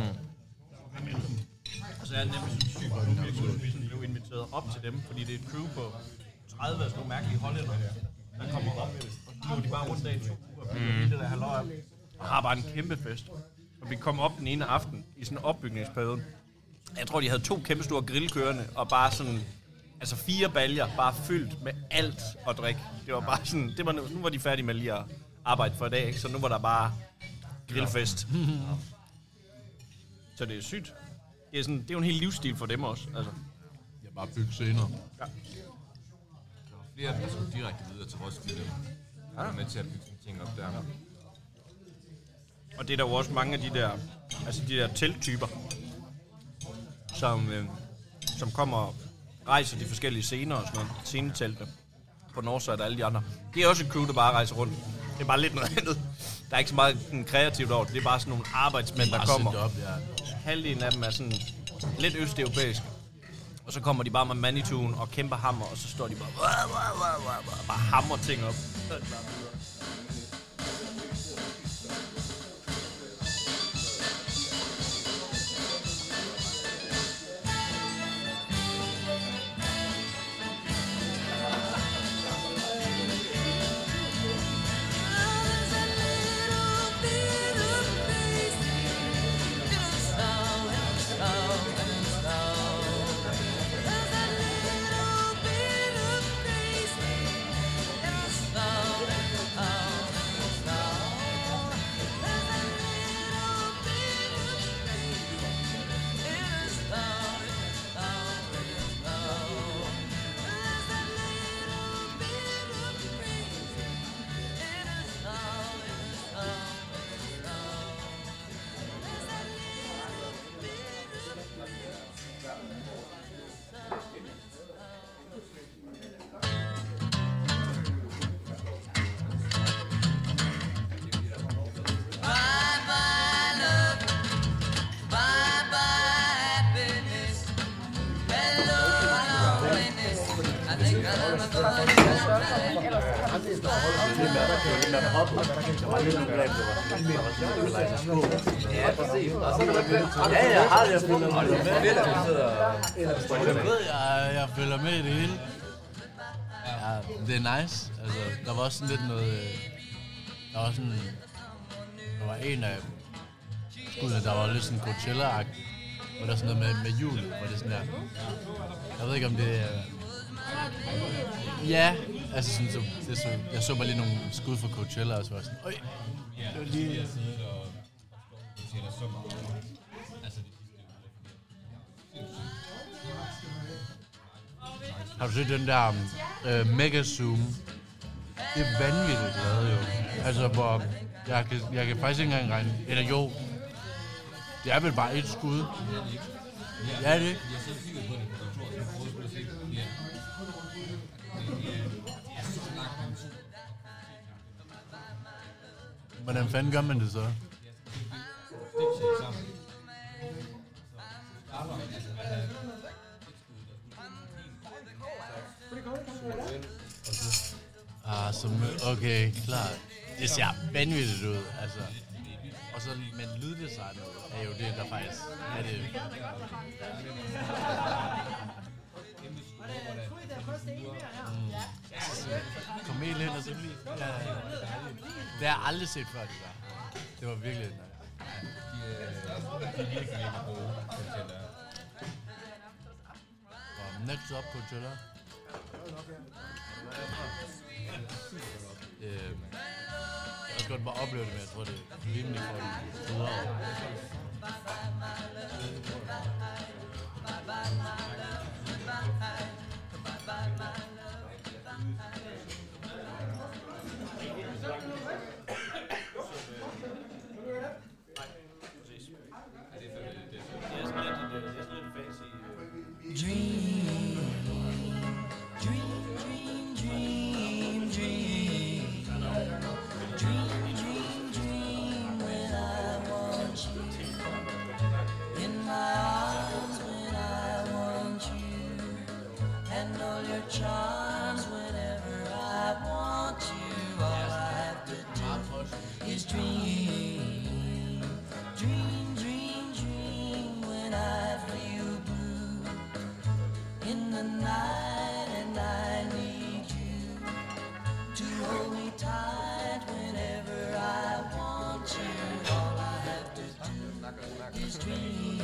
Og så er det nemlig sådan sygt, at vi sådan blev inviteret op til dem, fordi det er et crew på 30 af sådan nogle mærkelige hollændere, der kommer op. Og så går de bare rundt der i 2 uger og bygger hele det der halløj op. Og har bare en kæmpe fest. Og vi kom op den ene aften i sådan en opbygningsperiode. Jeg tror, de havde 2 kæmpe store grillkørende, og bare sådan, altså 4 baljer, bare fyldt med alt at drikke. Det var bare sådan, nu var de færdige med lige at arbejde for i dag, ikke? Så nu var der bare grillfest. Så det er sygt. Det er jo en hel livsstil for dem også. Altså. Jeg bare bygge senere. Ja. Flere af dem, der skulle direkte videre til Roskilde. Jeg er med til at bygge sådan ting op der. Og det er der jo også mange af de der telttyper, som kommer og rejser de forskellige scener og sådan noget. Sceneteltene på Northside og alle de andre. Det er også et crew, der bare rejser rundt. Det er bare lidt noget andet. Der er ikke så meget kreativt over det. Det er bare sådan nogle arbejdsmænd, der kommer. Halvdelen af dem er sådan lidt østeuropæisk. Og så kommer de bare med Manituen og kæmper hammer, og så står de bare hammer ting op. Så er det bare videre. Jeg følger med i det hele. Ja, det er nice. Altså, der var også sådan lidt noget... Der var en af skuddene, der var lidt sådan Coachella-agtigt. Hvor der er sådan noget med jul, hvor det er sådan der... Jeg ved ikke, om det er... Ja, altså sådan, jeg så bare lige nogle skud fra Coachella, og så var sådan... Øj, det var lige... Har du set den der Mega Zoom? Det er vanvittigt lavet jo. Altså, hvor jeg kan faktisk ikke engang regne... Eller jo, Det er vel bare et skud. Ja, det. Hvordan fanden gør man det så? Okay, klart. Det ser vanvittigt ud, altså. Og så, men lyddesignet er jo det, der faktisk er det. Kom helt hen og så lige. Ja. Det har jeg aldrig set før, det der. Det var virkelig nice. De er virkelig gode. Next up, Coachella. Jeg skal godt bare opleve det, men jeg tror, det er rimelig for det videre. Charms whenever I want you. All I have to do is dream, dream, dream, dream. When I feel blue in the night and I need you to hold me tight whenever I want you. All I have to do is dream.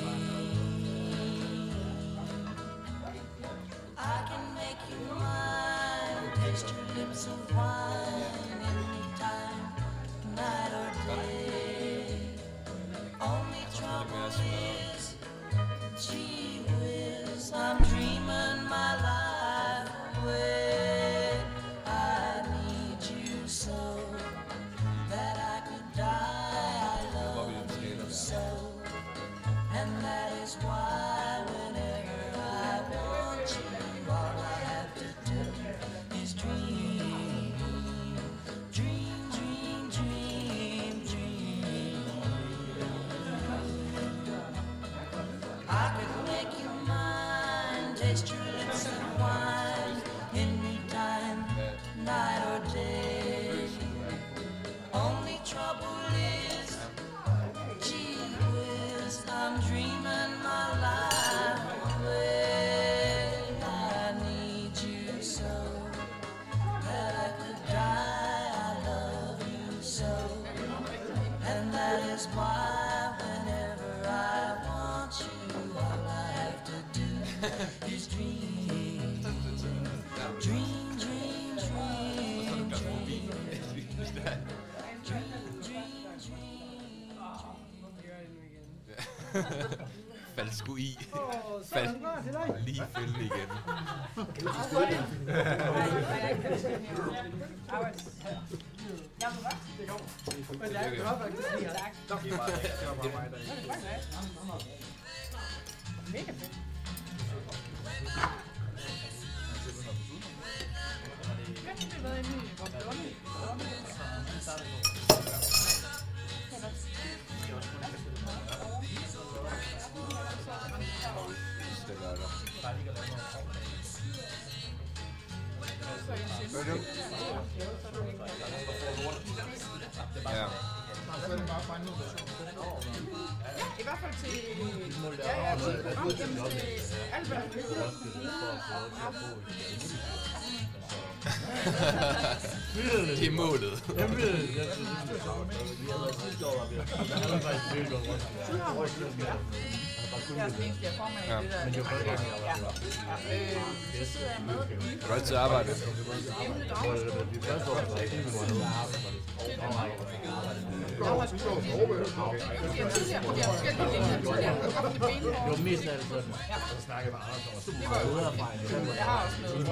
I can make you mine, taste your lips of wine, anytime, night or day. Only trouble is, gee whiz, I'm dreaming my life away. I need you so that I could die. I love you so, and that is why whenever I want you, all I have to do is dream, dream, dream, dream, dream. I could make you mine, taste your lips of wine, anytime, night or day. Only trouble is, gee whiz, I'm dreaming my life away. I need you so that I could die. I love you so, and that is why whenever I want you, all I have to do is dream, dream, dream, dream, dream. Faldt sgu i. Faldt lige fælde igen. Mega fedt. Jeg har været inde i vores Ja. I hvert fald til Albert. Det er målet. Jeg er den eneste, jeg får med i Ja. det der. Men det er jo godt, Så sidder jeg med i... Kan du altid arbejde? de første år, så ikke nogen havde arbejdet. Jeg har sgu tidligere, jeg har forskellige linjer tidligere. Jeg har haft det benhårdt. Det var mest af det sådan. Så snakkede jeg med Anders over. Det var udererfaring. Jeg har også noget.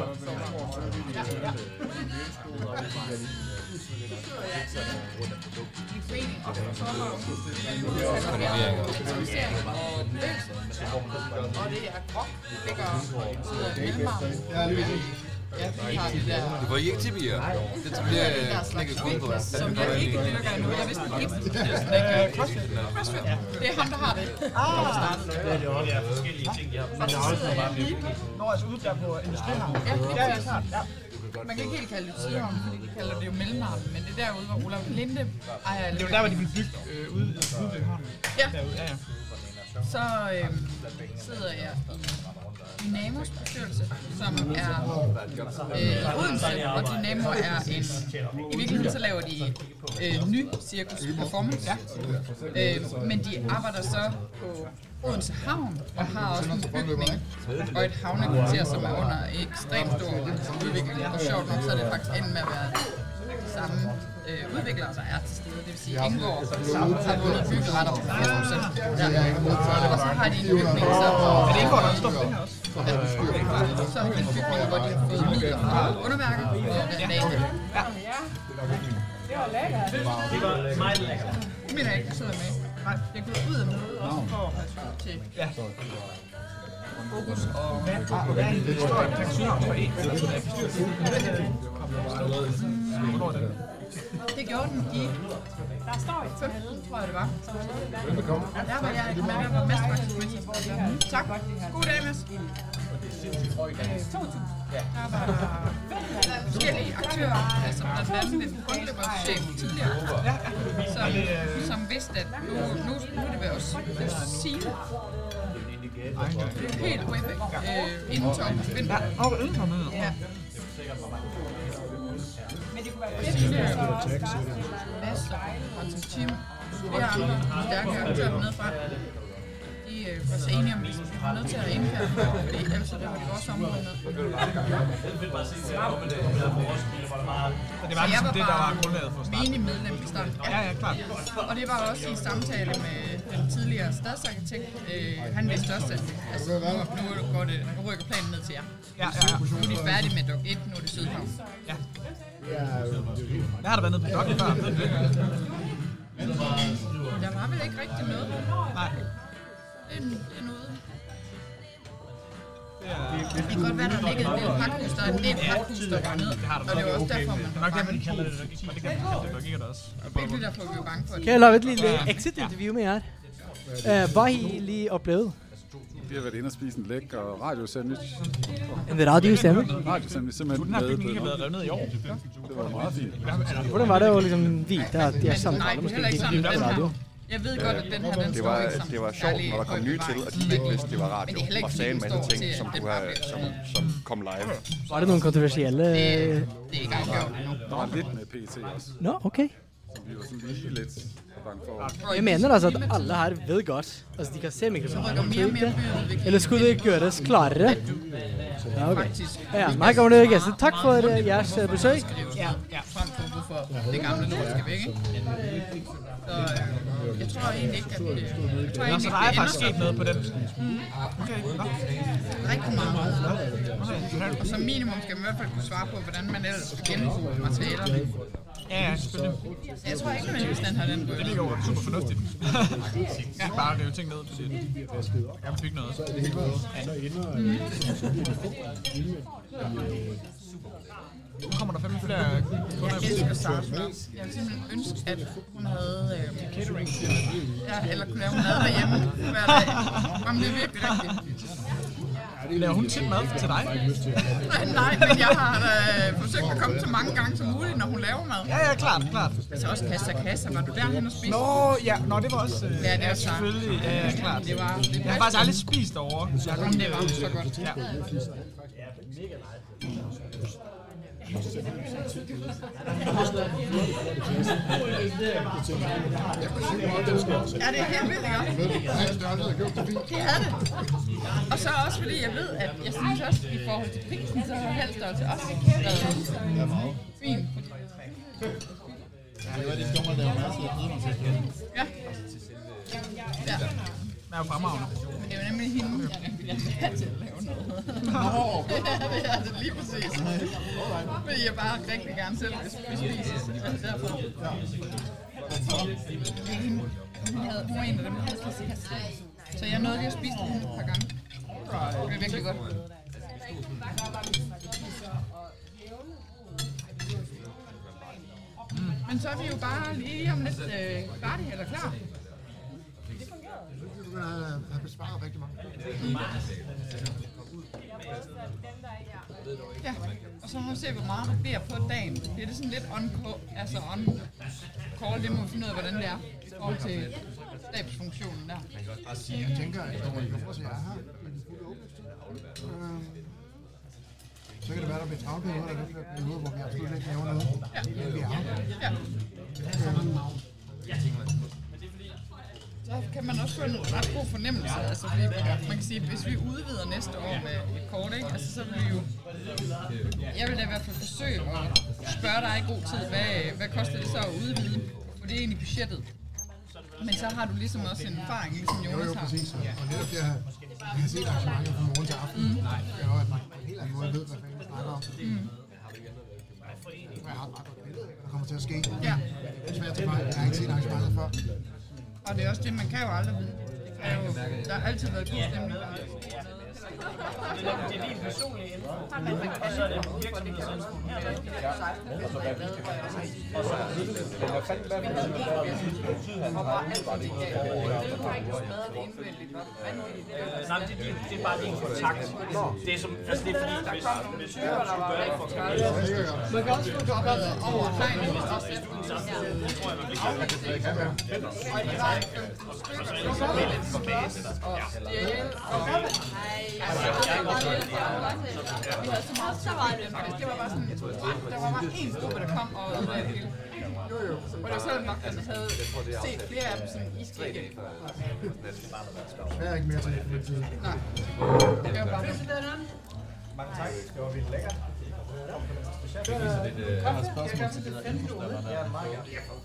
I forening og så har og det er krop, ligger mellemarmen. Du får ikke til bier. Det bliver knækket kun på. Som jeg ikke dyrker endnu. Jeg vidste ikke, det er CrossFit. Det er ham, der har det. Det er det også. Det er forskellige ting, jeg har. Og så sidder jeg lige. Nå, altså ude der på Industrihavn. Ja, det er klart. Man kan ikke helt kalde det Sydhavn, fordi de kalder det jo Mellemarmen, men det er derude, hvor Olaf Linde ejer. Det er jo der, hvor de vil bygge ude ved havnen. Ja. Derude, ja. Så sidder jeg i Dynamos bestyrelse, som er i Odense, og Dynamo er en... I virkeligheden så laver de ny cirkus performance, men de arbejder så på Odense Havn, og har også en bygning og et havnekvarter, som er under ekstremt stor udvikling. Og sjovt nok, så er det faktisk endt med at være samme udviklere, der er til stede. Det vil sige, Indgård har vundet byggeretter på 80%. Og så har de en bygning, som... Men det indgår der står for det her også. Så har de en bygning, hvor de har fået midler fra underværket og regnage. Ja. Det var meget lækkert. Det mener jeg ikke, jeg sidder med. Nej, jeg går ud af mødet og får til fokus og... Hvad er det, står der på Sydhavn for en? Hvornår er det? Det gjorde den i... Der står i 15, tror jeg det var. Velbekomme. Der var jeg mest faktisk med. Tak. God dag, Mads. 2.000. Der var forskellige aktører, altså blandt andet en grundløberchef tidligere, som vidste, at nu er det ved os. Det er Signe. Helt Webæk. Inden Thomas Vinter. Ja, inden Thomas Vinter. Ja. Signe, Mads og Tim. Vi har andre stærke aktører dernede fra. De var så enige om, at vi var nødt til at indkøre, fordi ellers var det vores område med. Og det var ligesom det, der var grundlaget for starten. Menig medlem i starten. Ja, klart. Og det var også i samtale med den tidligere stadsarkitekt. Han vidste også, at altså, nu rykker planen ned til jer. Ja. Nu er de færdige med Dok 1, nu er det Sydhavn. Ja. Jeg har da været nede på Dokken før, ved du det? Der var vel ikke rigtig noget. Nej. Det er noget. Det kan godt være, der ligger et lille pakhus, der er et pakhus, der var nede. Og det var også derfor, man var bange. Det kalder det nok ikke også. Det er derfor, vi var bange for det. Kan jeg lave et lille exit-interview med jer? Hvad har I lige oplevet? Vi har været inde og spise en lækker radiosandwich. En radiosandwich? Radiosandwich, simpelthen. Den her bygning ikke har været revet ned i år. Det var meget fint. Hvordan var det jo ligesom vi, der de er samtaler måske ikke ikke på radio? Jeg ved godt, at den her, den står ikke som det var sjovt, når der kom nye til, og de ikke vidste, det var radio. Og sagde en masse ting, som kom live. Var det nogle kontroversielle... Det er ikke afgjort endnu. Der var lidt med PT også. Nå, okay. Så vi var sådan lige lidt bange for. Jeg mener altså, at alle her ved godt. Altså, de kan se mikrofonen, ikke? Eller skulle det gøres klarere? Ja, okay. Ja, meget kommer det ikke. Tak for jeres besøg. Ja, frem for hvorfor det gamle lort skal væk, ikke? Så jeg tror egentlig ikke, at det... Så der er faktisk sket noget på den. Okay, rigtig meget. Og som minimum skal man i hvert fald kunne svare på, hvordan man ellers skal genbruge materialerne. Ja, selvfølgelig. Jeg tror ikke, at den her den det ligger jo super fornuftigt. Ja, bare rive ting ned, du siger. Jeg vil bygge noget også. Nu kommer der 5 flere kunder. Jeg elsker Sara Smith. Jeg ville simpelthen ønske, at hun havde catering. Ja, eller kunne lave mad derhjemme hver dag. Om det er virkelig rigtigt. Laver hun tit mad til dig? Nej, men jeg har forsøgt at komme så mange gange som muligt, når hun laver mad. Ja, klart. Altså også Kassa. Var du derhen og spiste? Nå, det var også... Ja, det var selvfølgelig. Ja, klart. Det var... Jeg har faktisk aldrig spist derovre. Det var så godt. Ja. Ja, mega nice. Ja, det er helt vildt, ikke? Det er det. Og så også fordi jeg ved, at jeg synes også, i forhold til prisen, så har halvstørrelse også været fint. Ja, det var det skummer, der var masser af viden til. Ja. Ja. Det er jo fremragende. Det er jo nemlig hende, jeg vil have til at lave noget. Ja, det er det lige præcis. Fordi jeg bare rigtig gerne selv vil spise. Altså derfor. Hun var en af dem, der havde spist. Så jeg nåede lige at spise det et par gange. Det er virkelig godt. Men så er vi jo bare lige om lidt færdige eller klar. Du kan have besvaret rigtig mange. Ja, og så har vi set, hvor meget der bliver på dagen. Det er det sådan lidt on-call, det må vi finde ud af, hvordan det er i forhold til stabsfunktionen der. Jeg tænker, at når man kommer til jer her, med den fulde åbningstid, så kan det være, der bliver travlt på noget af den der periode, hvor vi absolut ikke laver noget. Ja. Vi er her. Ja. Så kan man også få en ret god fornemmelse, altså fordi man kan sige, at hvis vi udvider næste år med et kort, ikke? Altså så vil vi jo, jeg vil da i hvert fald forsøge at spørge dig i god tid, hvad koster det så at udvide, for det er egentlig budgettet. Men så har du ligesom også en erfaring, ligesom Jonas har. Jo, præcis. Og netop jeg har set arrangementer fra morgen til aften. Det gør, at man på en helt anden måde ved, hvad fanden vi snakker om. Jeg har et ret godt billede af, hvad der kommer til at ske. Ja. Det er svært til mig. Jeg har ikke set arrangementer før. Og det er også det, man kan jo aldrig vide. Der har altid været god stemning. Det er din personlige info, og så er det virksomhedsinfo. Og så det er bare din kontakt. Det er som, altså det er fordi, hvis du gør det for at man kan også få jobbet over hegnet, hvis der er det tror jeg, man bliver og de var 15 stykker, så var lidt for basen, og stjæle, og vi havde så meget samarbejde faktisk. Det var bare sådan, der var bare én gruppe, der kom og ødelagde det hele. Og det var sådan nok, at jeg havde set flere af dem sådan iskægge. Jeg er ikke mere til det. Nej. Det var bare mange tak. Det var vildt lækkert. Jeg har spørgsmål til det der infostøtter der. Ja, meget gerne.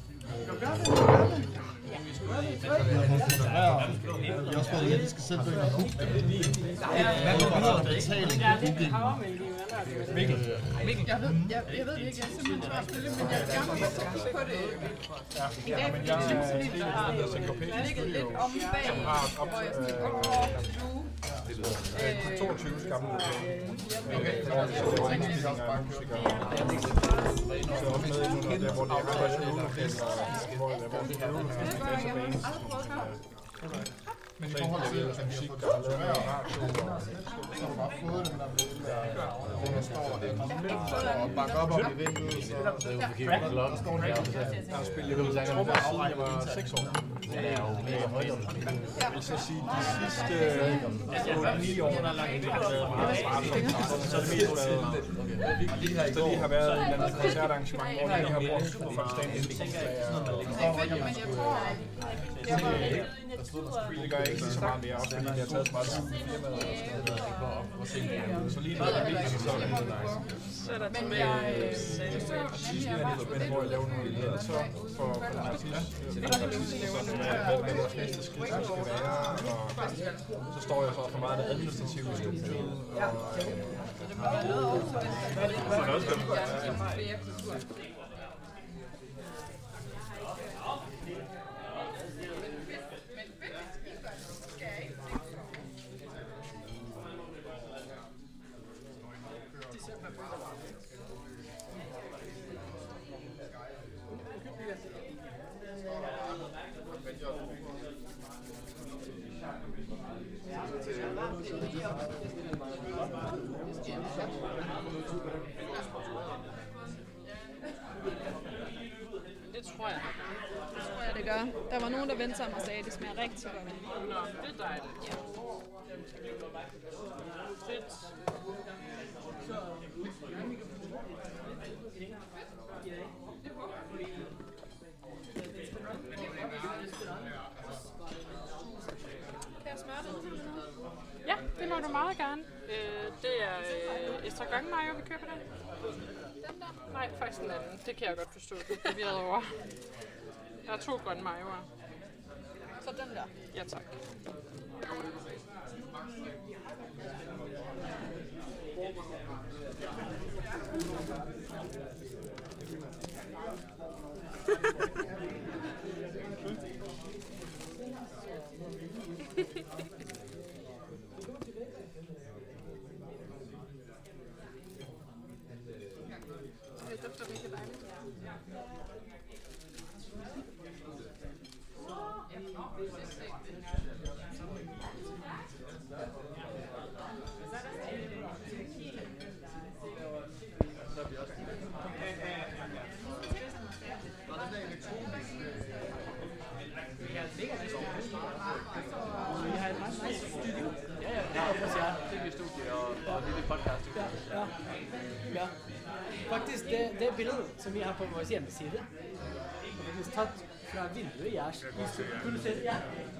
Jeg har også fået, at de skal selv gå ind og booke dem. Hvad er betaling for booking? Mikkel, jeg ved det ikke. Jeg er simpelthen tør at følge, men jeg vil gerne have tænkt på det i dag, fordi jeg synes, at det har ligget lidt om bag, hvor jeg sådan du. 22 gamle Men i forhold til musik, der er lavet af radio, så har du bare fået den der hvor der står og bakker op i vinduet, så det er jo forkert på klokken. Der har spillet trommer, siden jeg var 6 år. Det er jo mega højt. Jeg vil så sige, de sidste 8-9 år, så er det mest været, så de har været i et andet koncertarrangement, hvor de har brugt superfast stand-in-slager. Men jeg tror, det gør jeg ikke så meget mere, også fordi jeg har taget så meget tid i firmaet. Så lige nu er det virkelig så er det nice. Så er der Sidst er det spændende, hvor jeg laver nogle leder, så for en artist, så hvad deres næste skridt skal være, og så står jeg så for meget af det administrative i studiet, og det tror jeg. Det gør. Der var nogen, der vendte sig om og sagde, at det smager rigtig godt. Nå, det er dejligt. Ja. Fedt. du meget gerne. Det er estragon mayo, vi køber den. Den der? Nej, faktisk den anden. Det kan jeg godt forstå. Det er forvirret over. Der er 2 grønne mayoer. Så den der? Ja, tak. Det dufter virkelig dejligt. Vi har et meget nice studio. Det er studie og lille podcast. Ja. Faktisk, det billedet, som vi har på vores hjemmeside, er faktisk tatt fra vinduet i Jærs. Kunne du se det? Ja.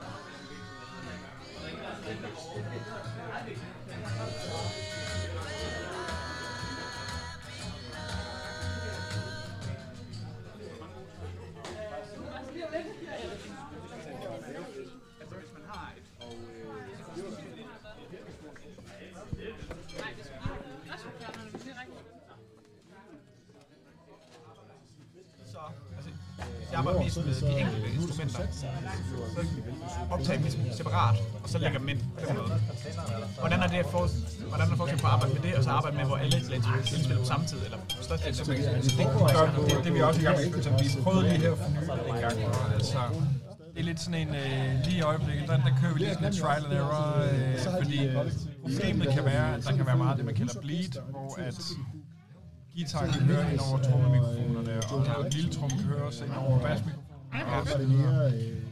Jeg arbejder mest med de enkelte instrumenter. Så optager dem separat, og så lægger dem ind på den måde. Hvordan er det forskel på at arbejde med det, og så arbejde med, hvor alle indspiller på samme tid, eller størstedelen? Det er vi også i gang med. Vi prøvede lige her for nylig en gang, og altså, det er lidt sådan en, lige i øjeblikket, der kører vi lige sådan en trial and error, fordi problemet kan være, at der kan være meget det, man kalder bleed, hvor at guitar kan høre ind over trommemikrofonerne, og lille tromme kan høre også ind over bassmikrofonerne.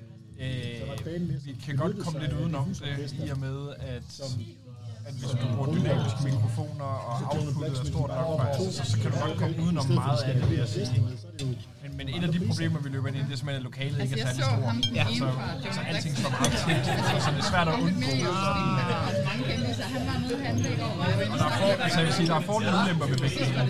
Vi kan godt komme lidt udenom det, i og med, at hvis du bruger dynamiske mikrofoner, og outputtet er stort nok faktisk, så kan du godt komme udenom meget af det, vil jeg sige. Men et af de problemer, vi løber ind i, det er simpelthen, at lokalet ikke er særlig stort. Ja, så alting står meget tæt, så det er svært at undgå. Og der er fordele og ulemper ved begge dele.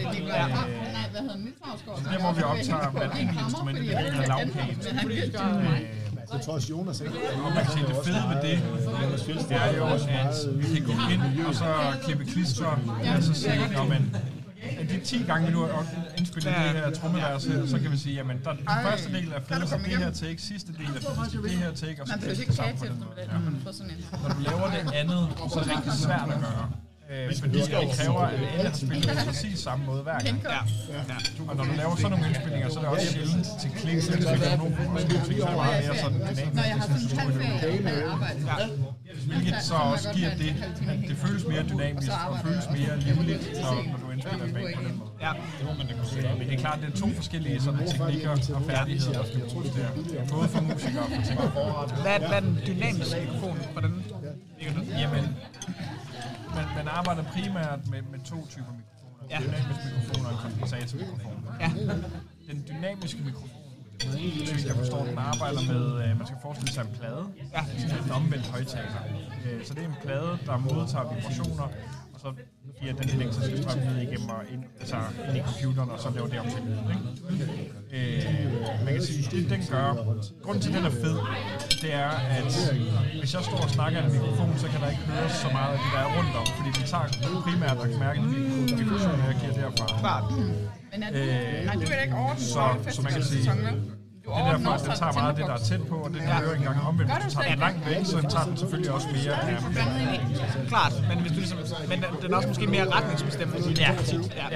Der må vi optage med et enkelt instrument, det er lavpænt. Jeg tror også Jonas ikke. Og man kan sige, det fede ved det er jo, at vi kan gå ind og så klippe klister, og så sige, at de 10 gange, vi nu har indspillet det her trommevers her, så kan vi sige, jamen, den første del er fede, så det her take, sidste del er fede, det her take, og så det sammen på den måde. Når du laver det andet, så er det rigtig svært at gøre. Fordi det kræver, at alle spiller på præcis samme måde hver gang. Og når du laver sådan nogle indspillinger, så er det også sjældent til klik, så det er nogle ting, der er meget mere sådan dynamisk. Hvilket så også giver det, at det føles mere dynamisk og føles mere livligt, når du indspiller bag på den måde. Ja, det må man da kunne sige. Men det er klart, det er 2 forskellige sådan teknikker og færdigheder, der skal bruges der. Både for musikere og for teknikere. Hvad er den dynamiske mikrofon? Hvordan? Jamen, man arbejder primært med 2 typer mikrofoner. Ja. Dynamisk mikrofon og en kondensatormikrofon. Ja. Den dynamiske mikrofon, hvis jeg forstår, den arbejder med, man skal forestille sig en plade, en omvendt højtaler. Så det er en plade, der modtager vibrationer, og så giver den elektriske strøm ned igennem og ind i computeren, og så laver det om til lyd. Man kan sige, det den gør, grunden til, at den er fed, det er, at hvis jeg står og snakker i en mikrofon, så kan der ikke høres så meget af det, der er rundt om, fordi vi tager primært og kan mærke de vibrationer, jeg giver derfra. Klart. Men nej, det vil ikke overtage så man kan sige, det er derfor, at den tager meget af det, der er tæt på, og det kan høre engang omvendt. Hvis du tager den langt væk, så tager den selvfølgelig også mere. Klart, men hvis du ligesom, men den er også måske mere retningsbestemt. Ja.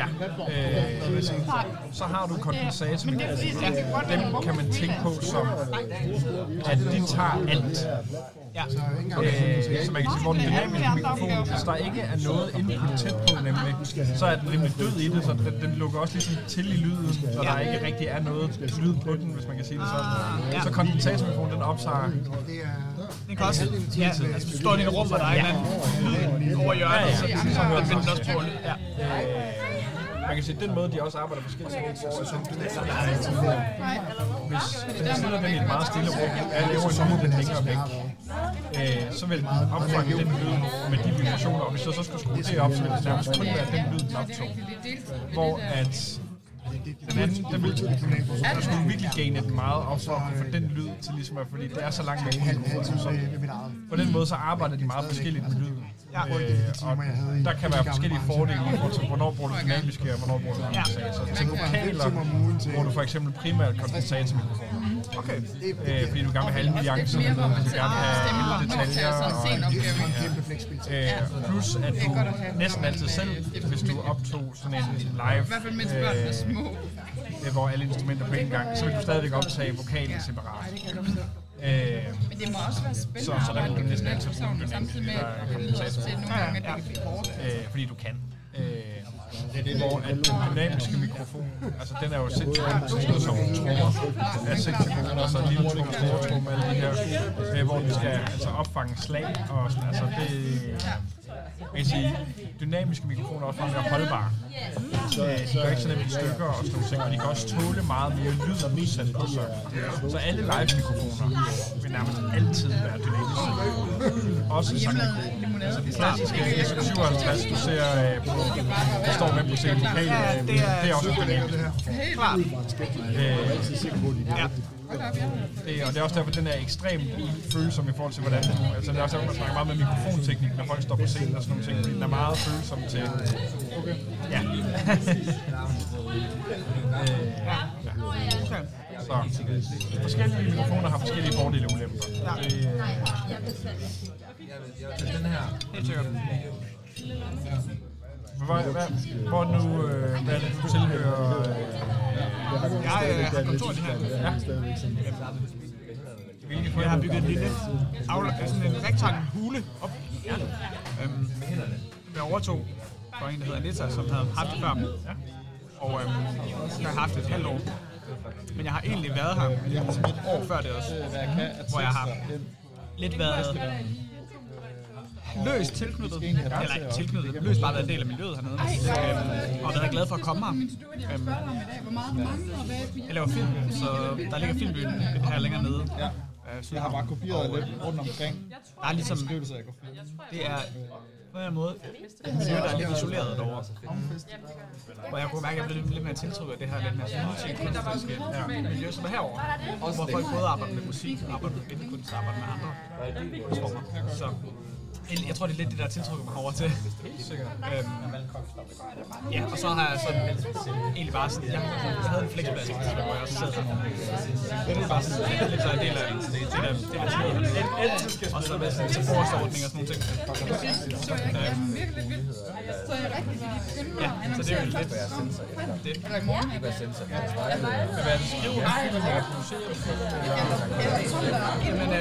Så har du kondensatormikrofoner. Dem kan man tænke på som, at de tager alt. Ja. Så man kan sige, hvor den dynamiske mikrofon, hvis der ikke er noget input tæt på nemlig, så er den nemlig død i det, så den lukker også ligesom til i lyden, så der ikke rigtig er noget lyd på den, hvis man kan sige det sådan. Så kondensatormikrofonen, den optager. Det kan også, altså du står i et rum, hvor der er en anden lyd over hjørnet, så hører den også på. man kan sige, den måde, de også arbejder forskelligt. Hvis du stiller den i et meget stille rum, laver en lyd, den længere væk, så vil den opfange den lyd med de vibrationer, og hvis du så skulle skrue det op, så vil det nærmest kun være den lyd, den optog. Hvor at den anden, der skulle virkelig gaine den meget op for at få den lyd til ligesom, fordi det er så langt væk. På den måde så arbejder de meget forskelligt med lyden. Og der kan være forskellige fordele i forhold til, hvornår bruger du dynamiske og hvornår bruger du kondensator. Til vokaler bruger du for eksempel primært kondensatormikrofoner. Okay. Fordi du gerne vil have alle nuancer, du vil gerne have alle detaljer. Plus at du næsten altid selv, hvis du optog sådan en live, hvor alle instrumenter på en gang, så vil du stadigvæk optage vokalen separat. Men det må også være spændende så der kan du næsten altid bruge den samtidig med at komme til nogle gange, at det kan blive hårdt. Fordi du kan. Hvor at den dynamiske mikrofon, altså den er jo sindssygt som trommer af 6 sekunder, og så en lille trum, alle de her, hvor den skal altså opfange slag og sådan, altså det... Jeg kan sige, dynamiske mikrofoner er også meget mere holdbare. De går ikke så nemt i stykker og sådan nogle ting, og de kan også tåle meget mere lyd og udsat. Så alle live-mikrofoner vil nærmest altid være dynamiske. Også sangmikrofoner. Altså de klassiske 57, du ser på, der står med på scenen lokalt, det er også dynamisk. Klart. Ja. Og det er også derfor, den er ekstremt følsom i forhold til, hvordan du... Altså, det er også derfor, man snakker meget med mikrofonteknik, når folk står på scenen og sådan nogle ting, fordi den er meget følsom til... Ja. Så forskellige mikrofoner har forskellige fordele og ulemper. Den her. Helt sikkert. Hvor nu, hvad er det, du tilhører? Jeg har kontor i det her. Ja. Jeg har bygget en lille sådan en rektangel hule op. Jeg overtog for en, der hedder Anita, som havde haft det før. Og jeg har haft det et halvt år. Men jeg har egentlig været her et år før det også, hvor jeg har lidt været løst tilknyttet, eller ikke tilknyttet, løst bare været en del af miljøet hernede, og været glad for at komme her. Jeg laver film, så der ligger filmbyen her længere nede. Så jeg har bare kopieret lidt rundt omkring. Der er ligesom, det er på en måde et miljø, der er lidt isoleret derovre. Hvor jeg kunne mærke, at jeg blev lidt mere tiltrykket af det her lidt mere multikunstneriske miljø, som er herovre. Hvor folk både arbejder med musik, arbejder med billedkunst, arbejder med andre kunstformer. Så jeg tror, det er lidt det, der tiltrykker mig over til. Ja, og så har jeg sådan egentlig bare sådan, jeg havde en flexplads, hvor jeg også sad her. Det er bare sådan lidt så en del af det, og så med sådan til forårsordning og sådan nogle ting. Ja, så det er jo lidt det. Ikke være sensor. Hvad er det? Skriv eller producere? Men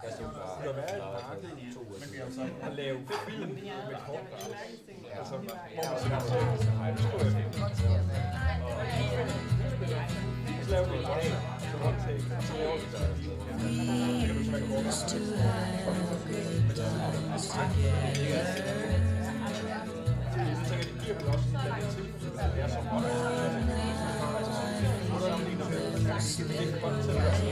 kunne være et marked i, men altså at lave film med kortvarer. Altså, hvor man siger, nej, nu skulle jeg finde det. Så laver vi en dag, så one-take, og så laver vi så en film. Så kan du smage så det giver vel også en anden tilfælde, at det er så godt. Det kan godt til at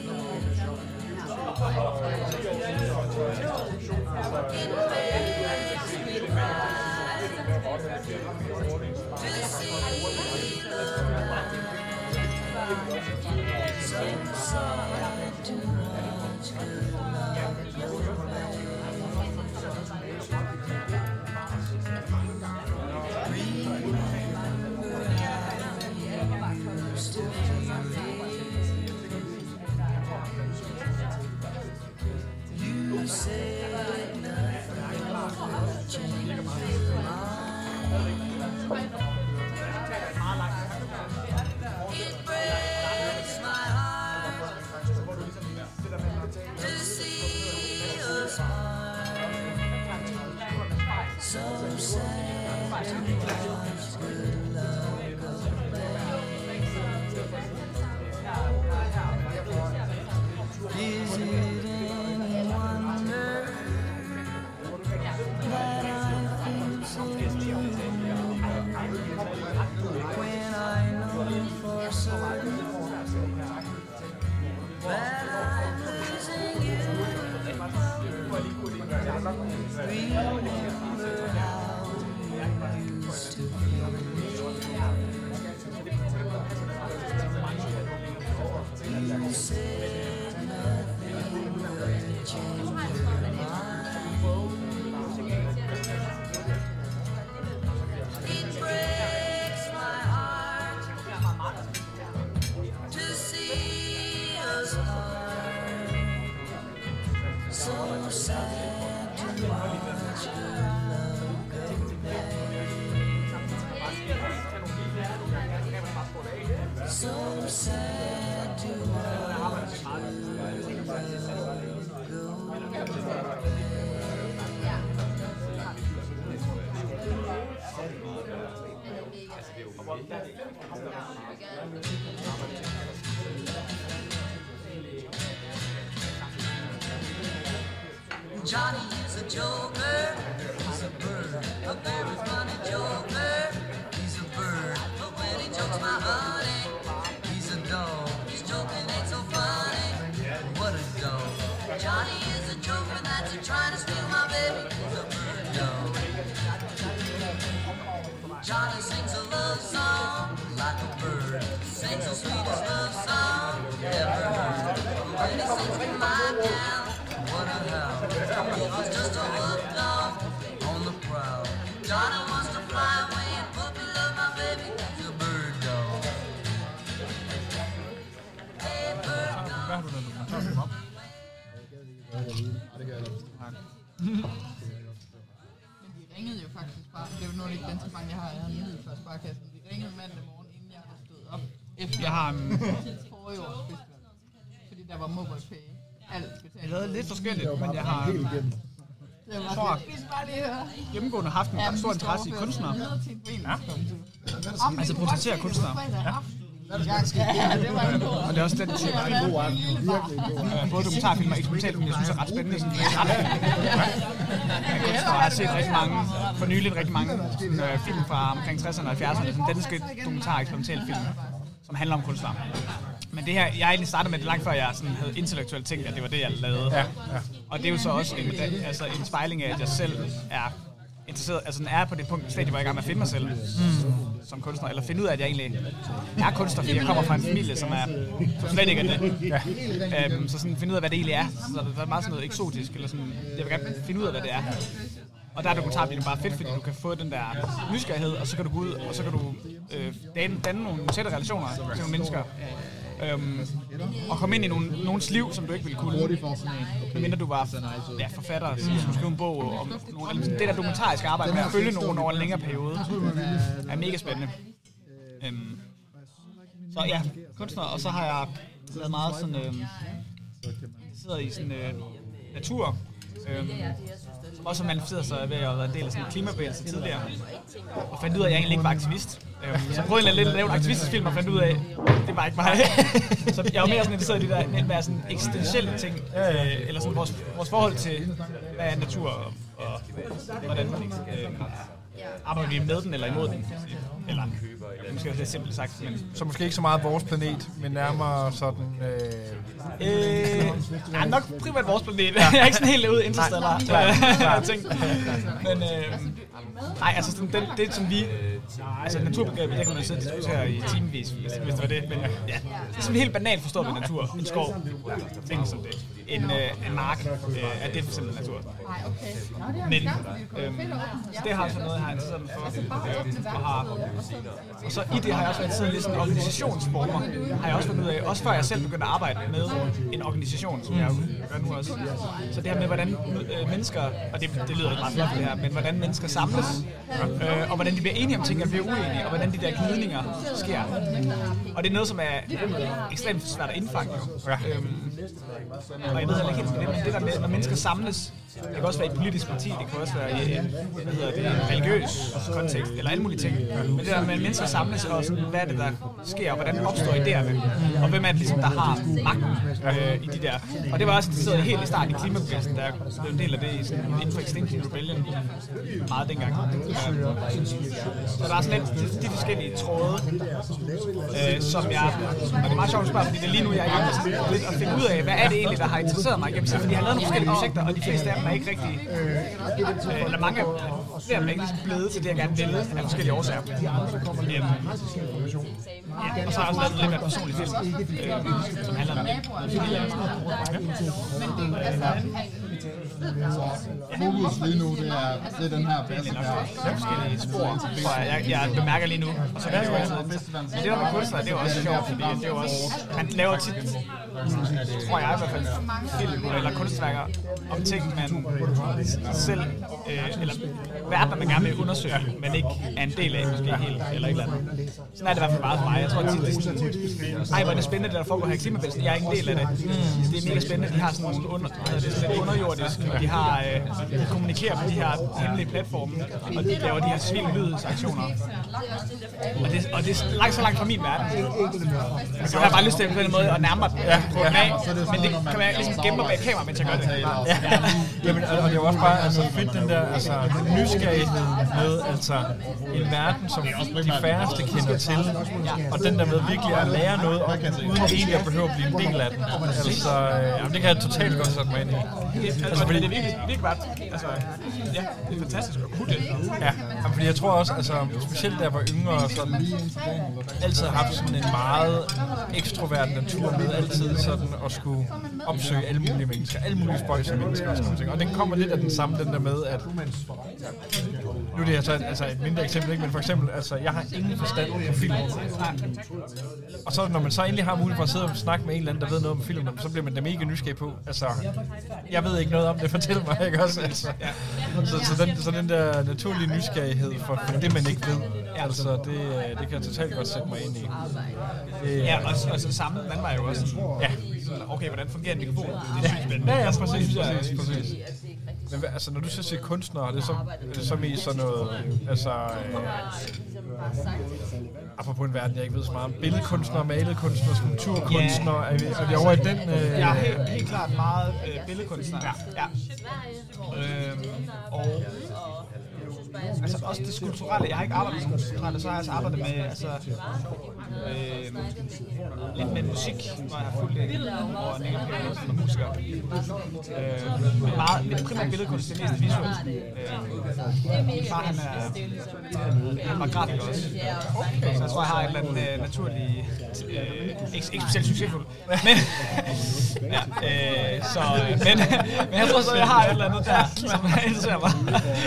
Johnny is a joker, he's a bird, a very funny joker. He's a bird, but when he jokes my honey, he's a dog. His joking ain't so funny, what a dog. Johnny is a joker that's trying to steal my baby. He's a bird dog. Johnny sings a love song like a bird, sings the sweetest love song ever heard. But when he sings to my gal, what a howl. It was just a hook dog on the prowl. Johnny wants to fly away and puppy love my baby. He's a bird dog. Hey, bird dog. Hvad har du lavet dokumentarfilm om? Men de ringede jo faktisk bare. Det er jo nogle af de ganske mange, jeg har nyhed fra Sparkassen. De ringede mandag morgen, inden jeg havde stået op. Efter Jeg har forrige års festival. Fordi der var mobile pay. Alt betalt. Jeg lavede lidt forskelligt, men jeg har Det var tror, vi skal bare lige høre. gennemgående haft en ret stor interesse i kunstnere. Ja. Altså portrættere kunstnere. Ja. Ja, det var en god. Og det er også den type af god aften. Både dokumentarfilm og eksperimentalfilm, jeg synes er ret spændende. Sådan, jeg har set rigtig mange, for nyligt rigtig mange film fra omkring 60'erne og 70'erne, sådan danske dokumentar- og eksperimentalfilm, som handler om kunstnere. Men det her, jeg egentlig startede med det langt før jeg sådan havde intellektuelt tænkt, at det var det, jeg lavede. Ja, ja. Og det er jo så også en spejling af, at jeg selv er interesseret, altså er på det punkt, stadie, hvor jeg er i gang med at finde mig selv som kunstner, eller finde ud af, at jeg egentlig er kunstner, fordi jeg kommer fra en familie, som slet ikke er det. Ja. Så sådan finde ud af, hvad det egentlig er. Så det er meget sådan noget eksotisk, eller sådan, jeg vil gerne finde ud af, hvad det er. Og der er dokumentarfilm bare fedt, fordi du kan få den der nysgerrighed, og så kan du gå ud, og så kan du danne nogle tætte relationer til nogle mennesker. Og komme ind i nogens liv, som du ikke ville kunne. Medmindre du var forfatter, som skulle skrive en bog om nogle, det der dokumentariske arbejde med at følge nogen over en længere periode, er mega spændende. Så ja, kunstner, og så har jeg lavet meget sådan, interesseret i sådan natur. Også manifesterede sig ved at være en del af sådan en klimabevægelse tidligere. Og fandt ud af, at jeg egentlig ikke var aktivist. Så jeg prøvede lidt at lave en aktivistisk film og fandt ud af, det var ikke mig. Så jeg var mere sådan interesseret i det der mere sådan eksistentielle ting. Eller sådan vores forhold til, hvad er natur og hvordan arbejder vi med den eller imod den. Eller måske det er simpelt sagt. Men så måske ikke så meget vores planet, men nærmere sådan... nej, nok primært vores planet. Jeg er ikke sådan helt ude interstellar. Men nej, altså sådan, det som vi... Altså naturbegrebet, det kan man sidde og diskutere i timevis, hvis det var det. Men ja, det er sådan helt banalt forstået ved natur. En skov, ting som det. En mark, er det for eksempel natur. Men det har sådan noget, jeg har interesseret mig for. Og så i det har jeg også været interesseret lidt sådan organisationsformer, har jeg også fundet ud af. Også før jeg selv begyndte at arbejde med en organisation, som jeg gør nu også. Så det her med, hvordan mennesker, og det lyder ikke meget flot det her, men hvordan mennesker samles, og hvordan de bliver enige om ting, og bliver uenige, og hvordan de der glidninger sker. Og det er noget, som er ekstremt svært at indfange. Og jeg ved heller ikke helt, men det der med, når mennesker samles, det kan også være i et politisk parti, det kan også være i en religiøs kontekst, eller alle mulige ting. Men det der med, at mennesker samles, og sådan, hvad er det, der sker, og hvordan opstår idéerne, og hvem er det, ligesom, der har magten i de der. Og det var også interesseret helt i starten i klimabevægelsen, der blev en del af det inden for Extinction Rebellion meget dengang. Så der er sådan lidt de forskellige tråde, som jeg... Og det er meget sjovt at spørge, fordi det er lige nu, jeg er i gang med lidt at finde ud af, hvad er det egentlig, der har interesseret mig gennem tiden. Fordi jeg har lavet nogle forskellige projekter, og de fleste af dem er ikke rigtig... eller mange af dem er ikke ligesom blevet til det, jeg gerne ville af forskellige årsager. Og så har jeg også lavet lidt mere personlig film, som handler om Fokus lige nu, det er den her bedste her. Forskellige spor, tror jeg bemærker lige nu. Og så kan det jo altid. Men det der med kunstner, det er jo også sjovt, fordi det er jo også... Man laver tit, tror jeg i hvert fald, film eller kunstværker om ting, man selv... eller verdener, man gerne vil undersøge, men ikke er en del af, måske helt, eller et eller andet. Sådan er det i hvert fald meget for mig. Jeg tror tit, det er sådan... Ej, hvor er det spændende, det der foregår her i klimabevægelsen. Jeg er ikke en del af det. Det er mega spændende. De har sådan nogle underjordisk, og de har... de kommunikerer på de her hemmelige platforme, og de laver de her svindelydsaktioner. Og det er så langt fra min verden. Så jeg har bare lyst til på den måde at nærme mig på den af, men det kan være ligesom gemme mig bag kamera, mens jeg gør det. Jamen, og det er jo også bare fedt den der nysgerrighed med en verden, som de færreste kender til, og den der med virkelig at lære noget om, uden egentlig at behøve at blive en del af den. Det kan jeg totalt godt sætte mig ind i. Fordi det er virkelig bare, det er fantastisk at kunne det. Ja, fordi jeg tror også, specielt da jeg var yngre, sådan, altid har haft sådan en meget ekstrovert natur med, altid sådan at skulle opsøge alle mulige mennesker, alle mulige spøjse mennesker og sådan noget. Og den kommer lidt af den samme, den der med, at nu er det et mindre eksempel, ikke? Men for eksempel, jeg har ingen forstand på film. Og så når man så endelig har mulighed for at sidde og snakke med en eller anden, der ved noget om film, så bliver man da mega nysgerrig på. Jeg ved ikke noget om det, fortæl mig, ikke også? Så den der naturlige nysgerrighed for det, man ikke ved, det kan jeg totalt godt sætte mig ind i. Ja, og så samme, man var jo også sådan, okay, hvordan fungerer en mikrofon? Det er spændende. Ja, præcis. Men når du så siger kunstnere, det er så mest sådan noget, apropos en verden, jeg ikke ved så meget om, billedkunstnere, maledkunstnere, skulpturkunstnere, er vi over i den? Jeg er helt klart meget billedkunstner. Ja. Og også det skulpturelle. Jeg har ikke arbejdet med skulpturelle, så har jeg altså arbejdet med lidt med musik, hvor jeg har fulgt lidt over Nick Perry, som er musiker. Men primært billedkunst, det er mest visuelt. Min far, han var grafiker også. Så jeg tror, jeg har et eller andet naturligt, ikke specielt succesfuldt. Men jeg tror så, jeg har et eller andet der, som interesserer mig.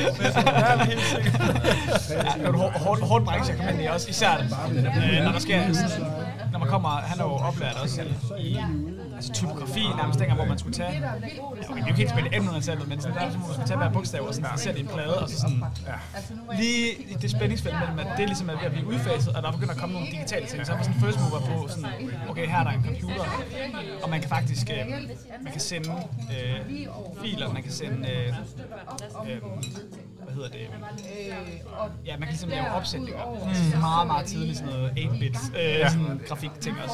Det er en hård branche, jeg kommer ind i også, især når der sker, når man kommer, han er jo oplært også i altså typografi nærmest dengang, hvor man skulle tage, okay, det er jo ikke helt tilbage i 1800-tallet, men sådan, der er hvor man skulle tage hver bogstav og sådan, ser det i en plade, og så sådan, lige i det spændingsfelt mellem, at det ligesom er ved at blive udfaset, og der begynder at komme nogle digitale ting, så er man sådan first mover på, sådan, okay, her er der en computer, og man kan faktisk, man kan sende filer, man kan sende, hvad hedder det, ja, man kan ligesom lave opsætninger, meget, meget tidligt, sådan noget 8-bit sådan grafik-ting også.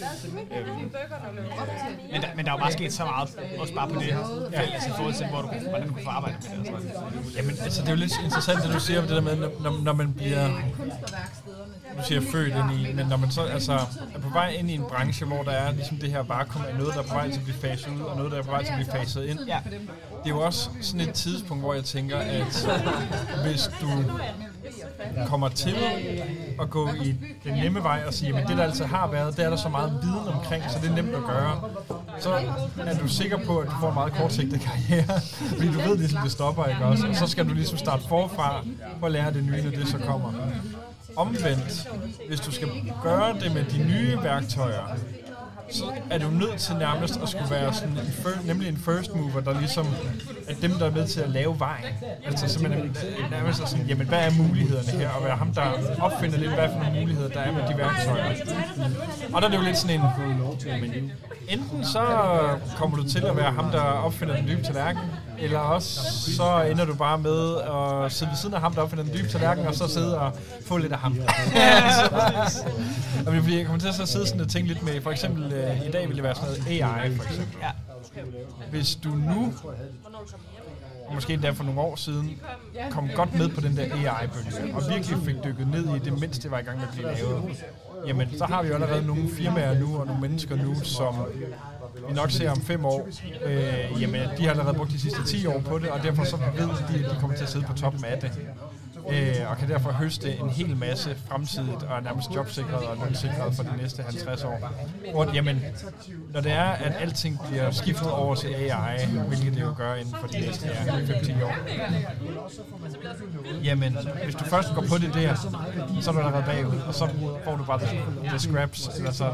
Men der er jo bare sket så meget, også bare på det fælles i forhold til, hvordan du kan få arbejde med det. Jamen, altså, det er jo lidt interessant, det du siger, det der med, når man bliver, du siger født ind i, men når man så altså, er på vej ind i en branche, hvor der er ligesom det her vakuum af noget, der er på vej til at blive faset ud, og noget, der er på vej til at blive faset ind. Ja. Det er jo også sådan et tidspunkt, hvor jeg tænker, at hvis du kommer til at gå i den nemme vej og sige, at det der altså har været, det er der så meget viden omkring, så det er nemt at gøre. Så er du sikker på, at du får en meget kortsigtet karriere, fordi du ved ligesom, det stopper, ikke også? Og så skal du ligesom starte forfra og lære det nye, når det så kommer. Omvendt, hvis du skal gøre det med de nye værktøjer, så er du nødt til nærmest at skulle være sådan nemlig en first mover, der ligesom er dem, der er med til at lave vejen. Altså simpelthen nærmest sådan, jamen hvad er mulighederne her, og være ham, der opfinder lidt, hvad for nogle muligheder, der er med de værktøjer. Og der er det jo lidt sådan en, enten så kommer du til at være ham, der opfinder den dybe tallerken, eller også så ender du bare med at sidde ved siden af ham, der opfinder den dybe tallerken, og så sidde og få lidt af ham. Og jeg kommer til at sidde sådan og tænke lidt med, for eksempel i dag ville det være sådan noget AI, for eksempel. Ja. Hvis du nu, og måske endda for nogle år siden, kom godt med på den der AI-bølge, og virkelig fik dykket ned i det, mens det var i gang med at blive lavet, jamen så har vi jo allerede nogle firmaer nu, og nogle mennesker nu, som vi nok ser om 5 år, jamen de har allerede brugt de sidste 10 år på det, og derfor så ved de, at de kommer til at sidde på toppen af det. Og kan derfor høste en hel masse fremtidigt og nærmest jobsikret og lønsikret for de næste 50 år. Og jamen, når det er, at alting bliver skiftet over til AI, hvilket det jo gør inden for de næste 5-10 år, jamen, hvis du først går på det der, så er du allerede bagud, og så får du bare the scraps, eller sådan.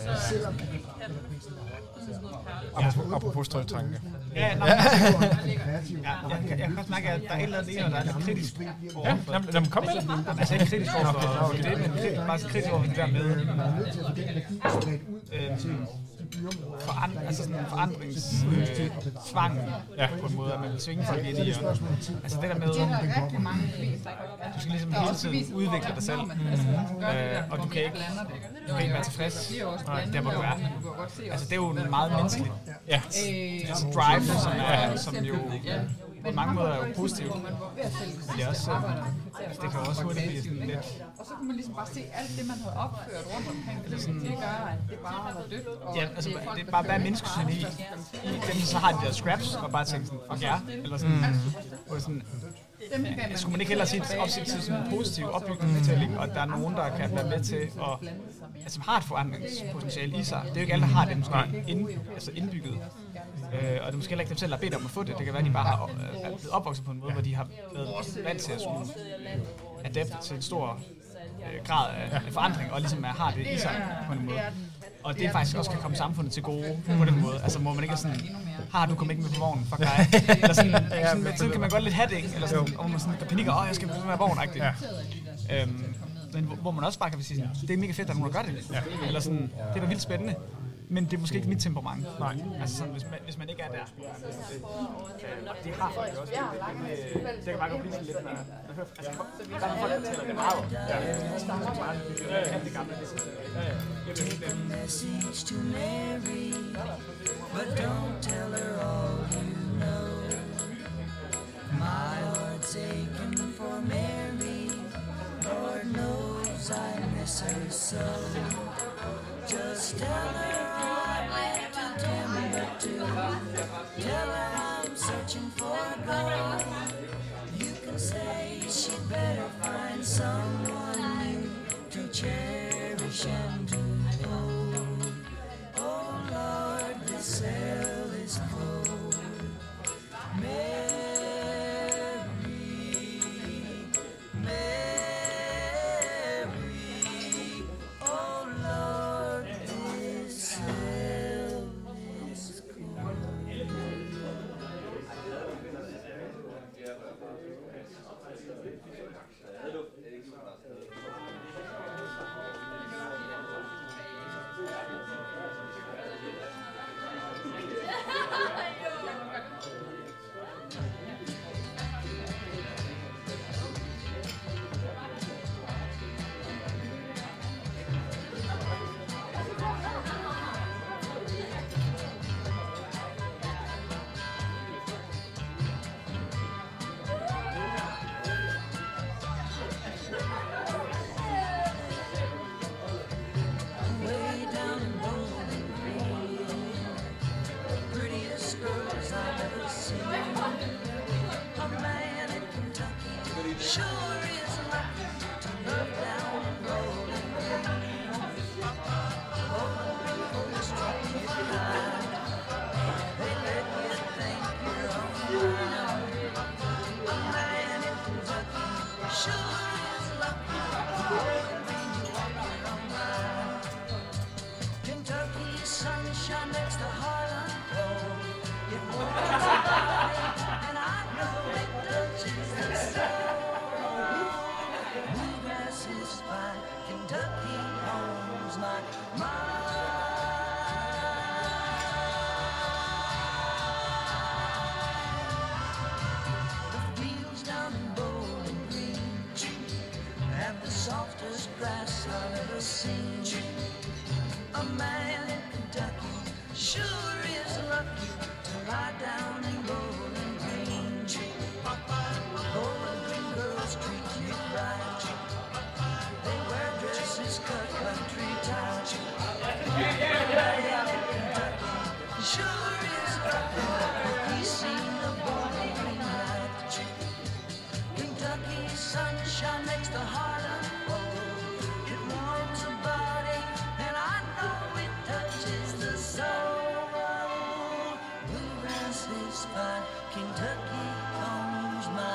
Apropos strømtanke. Ja, jeg kan godt mærke, at der er et eller andet, der er lidt kritisk overfor. Ja, kom med det. Altså ikke kritisk overfor det, men faktisk kritisk overfor det der med forandringstvang på en måde, at man vil tvinge folk ind i. Altså det der med, du skal ligesom hele tiden udvikle dig selv, og du kan ikke være tilfreds der, hvor du er. Altså det er jo meget menneskeligt. Ja. Altså drive, som jo på mange måder er jo positivt. Det er også, det kan også hurtigt blive sådan lidt. Og så kan man ligesom bare se alt det, man havde opført rundt omkring, det gør, at det bare var dødt. Ja, altså det er bare hver menneskesyn i dem, så har de der scraps, og bare tænke sådan, fuck ja, eller sådan, og sådan. Skulle man ikke hellere sige opsigt til sådan en positiv opbygningsfortælling, og der er nogen, der kan være med til at, altså har et forandringspotentiale i sig. Det er jo ikke alle, der har det måske indbygget. Og det er måske heller ikke dem selv, der har bedt om at få det. Det kan være, at de bare er blevet opvokset på en måde, hvor de har været vant til at skulle adapte til en stor grad af forandring, og ligesom har det i sig på en måde. Og det faktisk også kan komme samfundet til gode på den måde. Altså må man ikke sådan, du kommer ikke med på vognen, fuck dig. Eller sådan kan man godt lidt have det, ikke? Eller sådan, og man sådan kan panikke, jeg skal med vogn-agtigt. Men hvor man også bare kan sige, det er mega fedt, at der er nogen, der gør det. Eller sådan, det er vildt spændende. Men det er måske ikke mit temperament. Nej. Altså sådan, hvis man ikke er der. Det har folk også. Det kan bare gå blive lidt, når jeg hører. Altså, der er folk, der taler det meget. Det gamle. Message to Mary, but don't tell her all you know. My heart's aching for Mary. Lord knows I miss her so. Just tell her I went to Timbuktu. Tell her I'm searching for gold. You can say she'd better find someone new to cherish and to hold. Oh Lord, this hell is cold. Mary, oh Lord, this Sure is lucky to love down Bowling Green. Bowling Green is street line. They let you think you're on fire. A man in Kentucky sure is lucky. Bowling Green, you walk around mine. Kentucky sunshine makes the heart unfold. It warms the body, and I know it touches the soul. Bluegrass is fine. Kentucky owns my mind. The fields down in Bowling Green have the softest grass I've ever seen. A man in Kentucky sure is lucky to lie down in Bowling Green. Bowling Green girls treat you right. They wear dresses cut country tight. Kentucky sure is lucky. He's seen the Bowling Green light. Kentucky sunshine makes the heart unfold. It warms the body, and I know it touches the soul. Bluegrass is fine. Kentucky owns my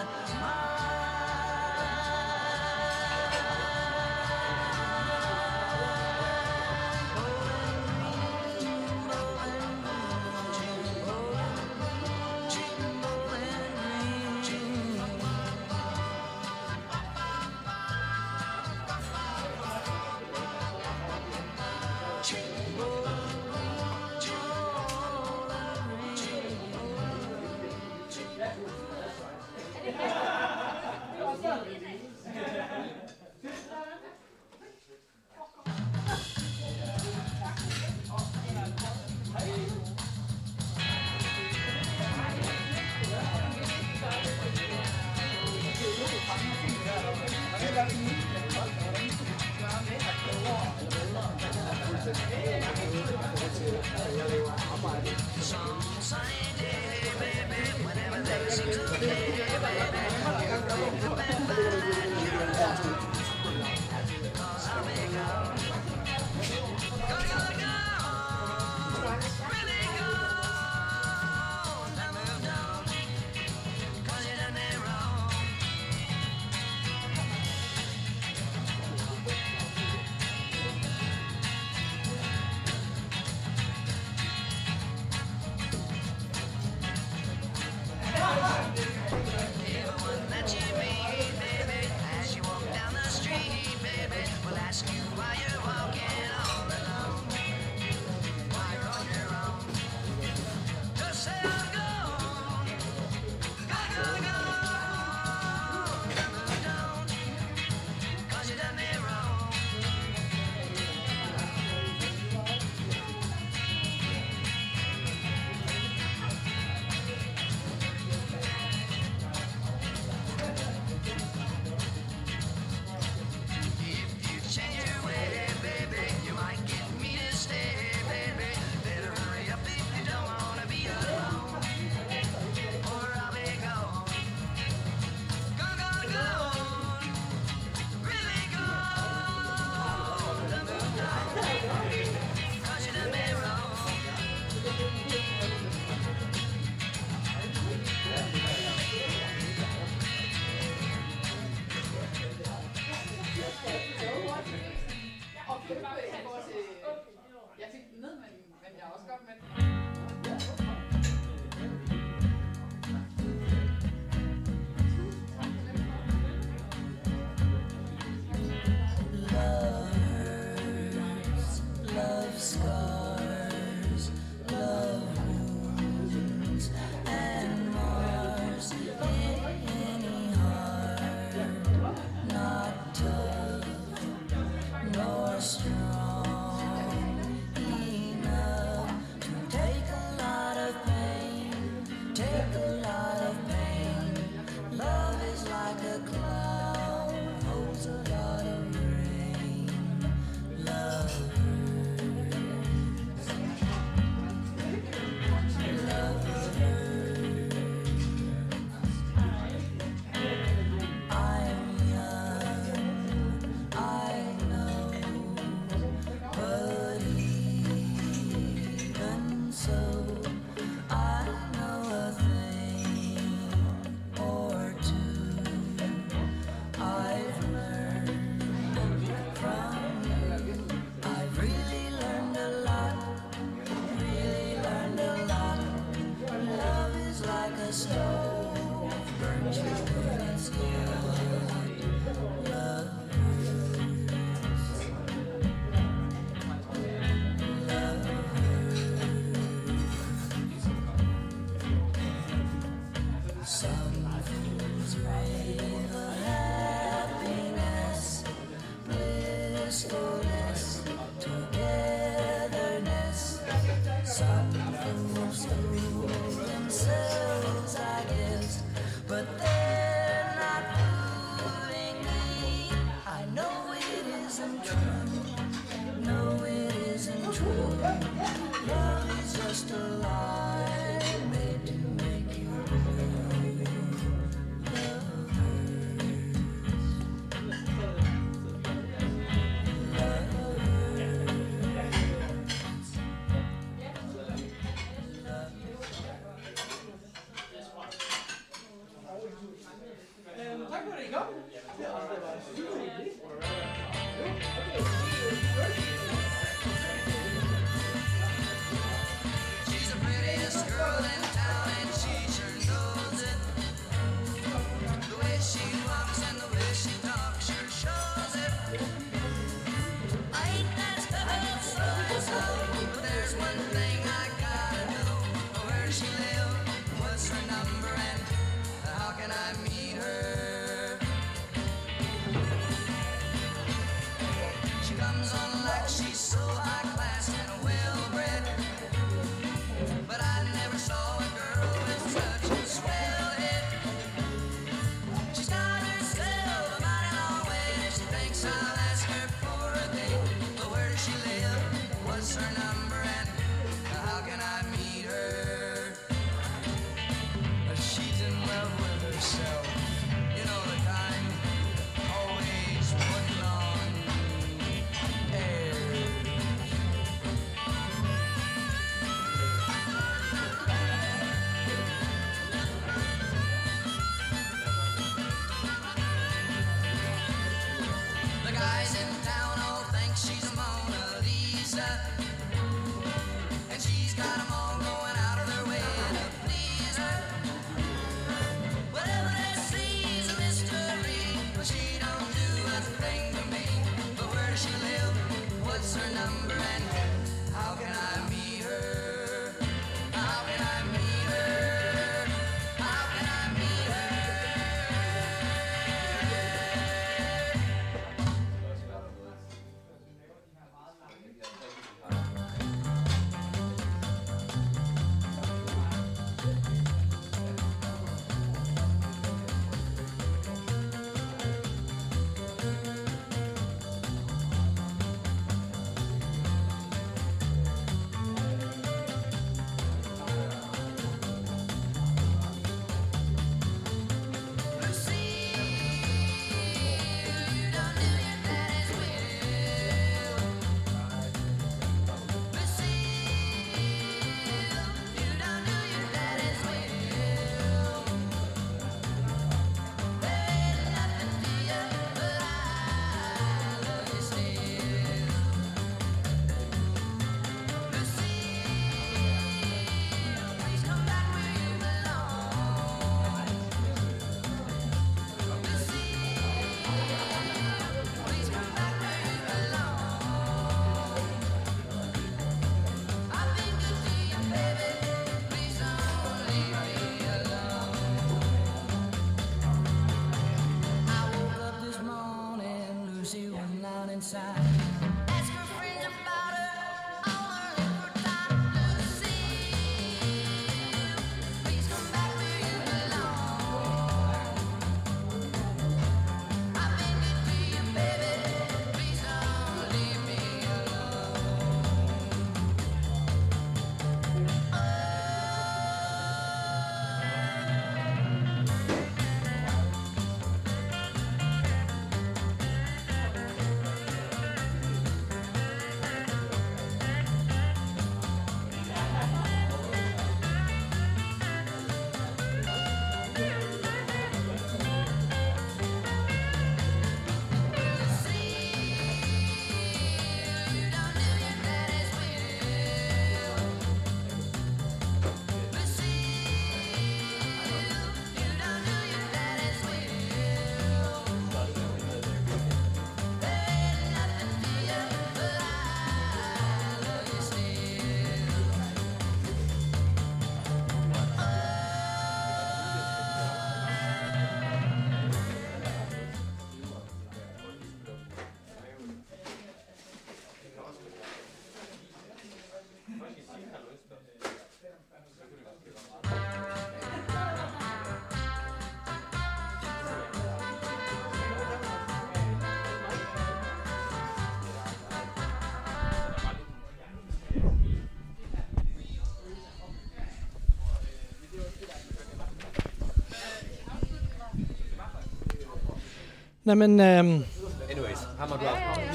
Jamen, Anyways, hammer du op.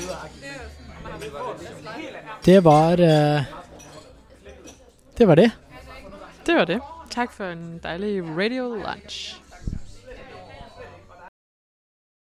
det var det. Det var det. Tak for en dejlig radio lunch.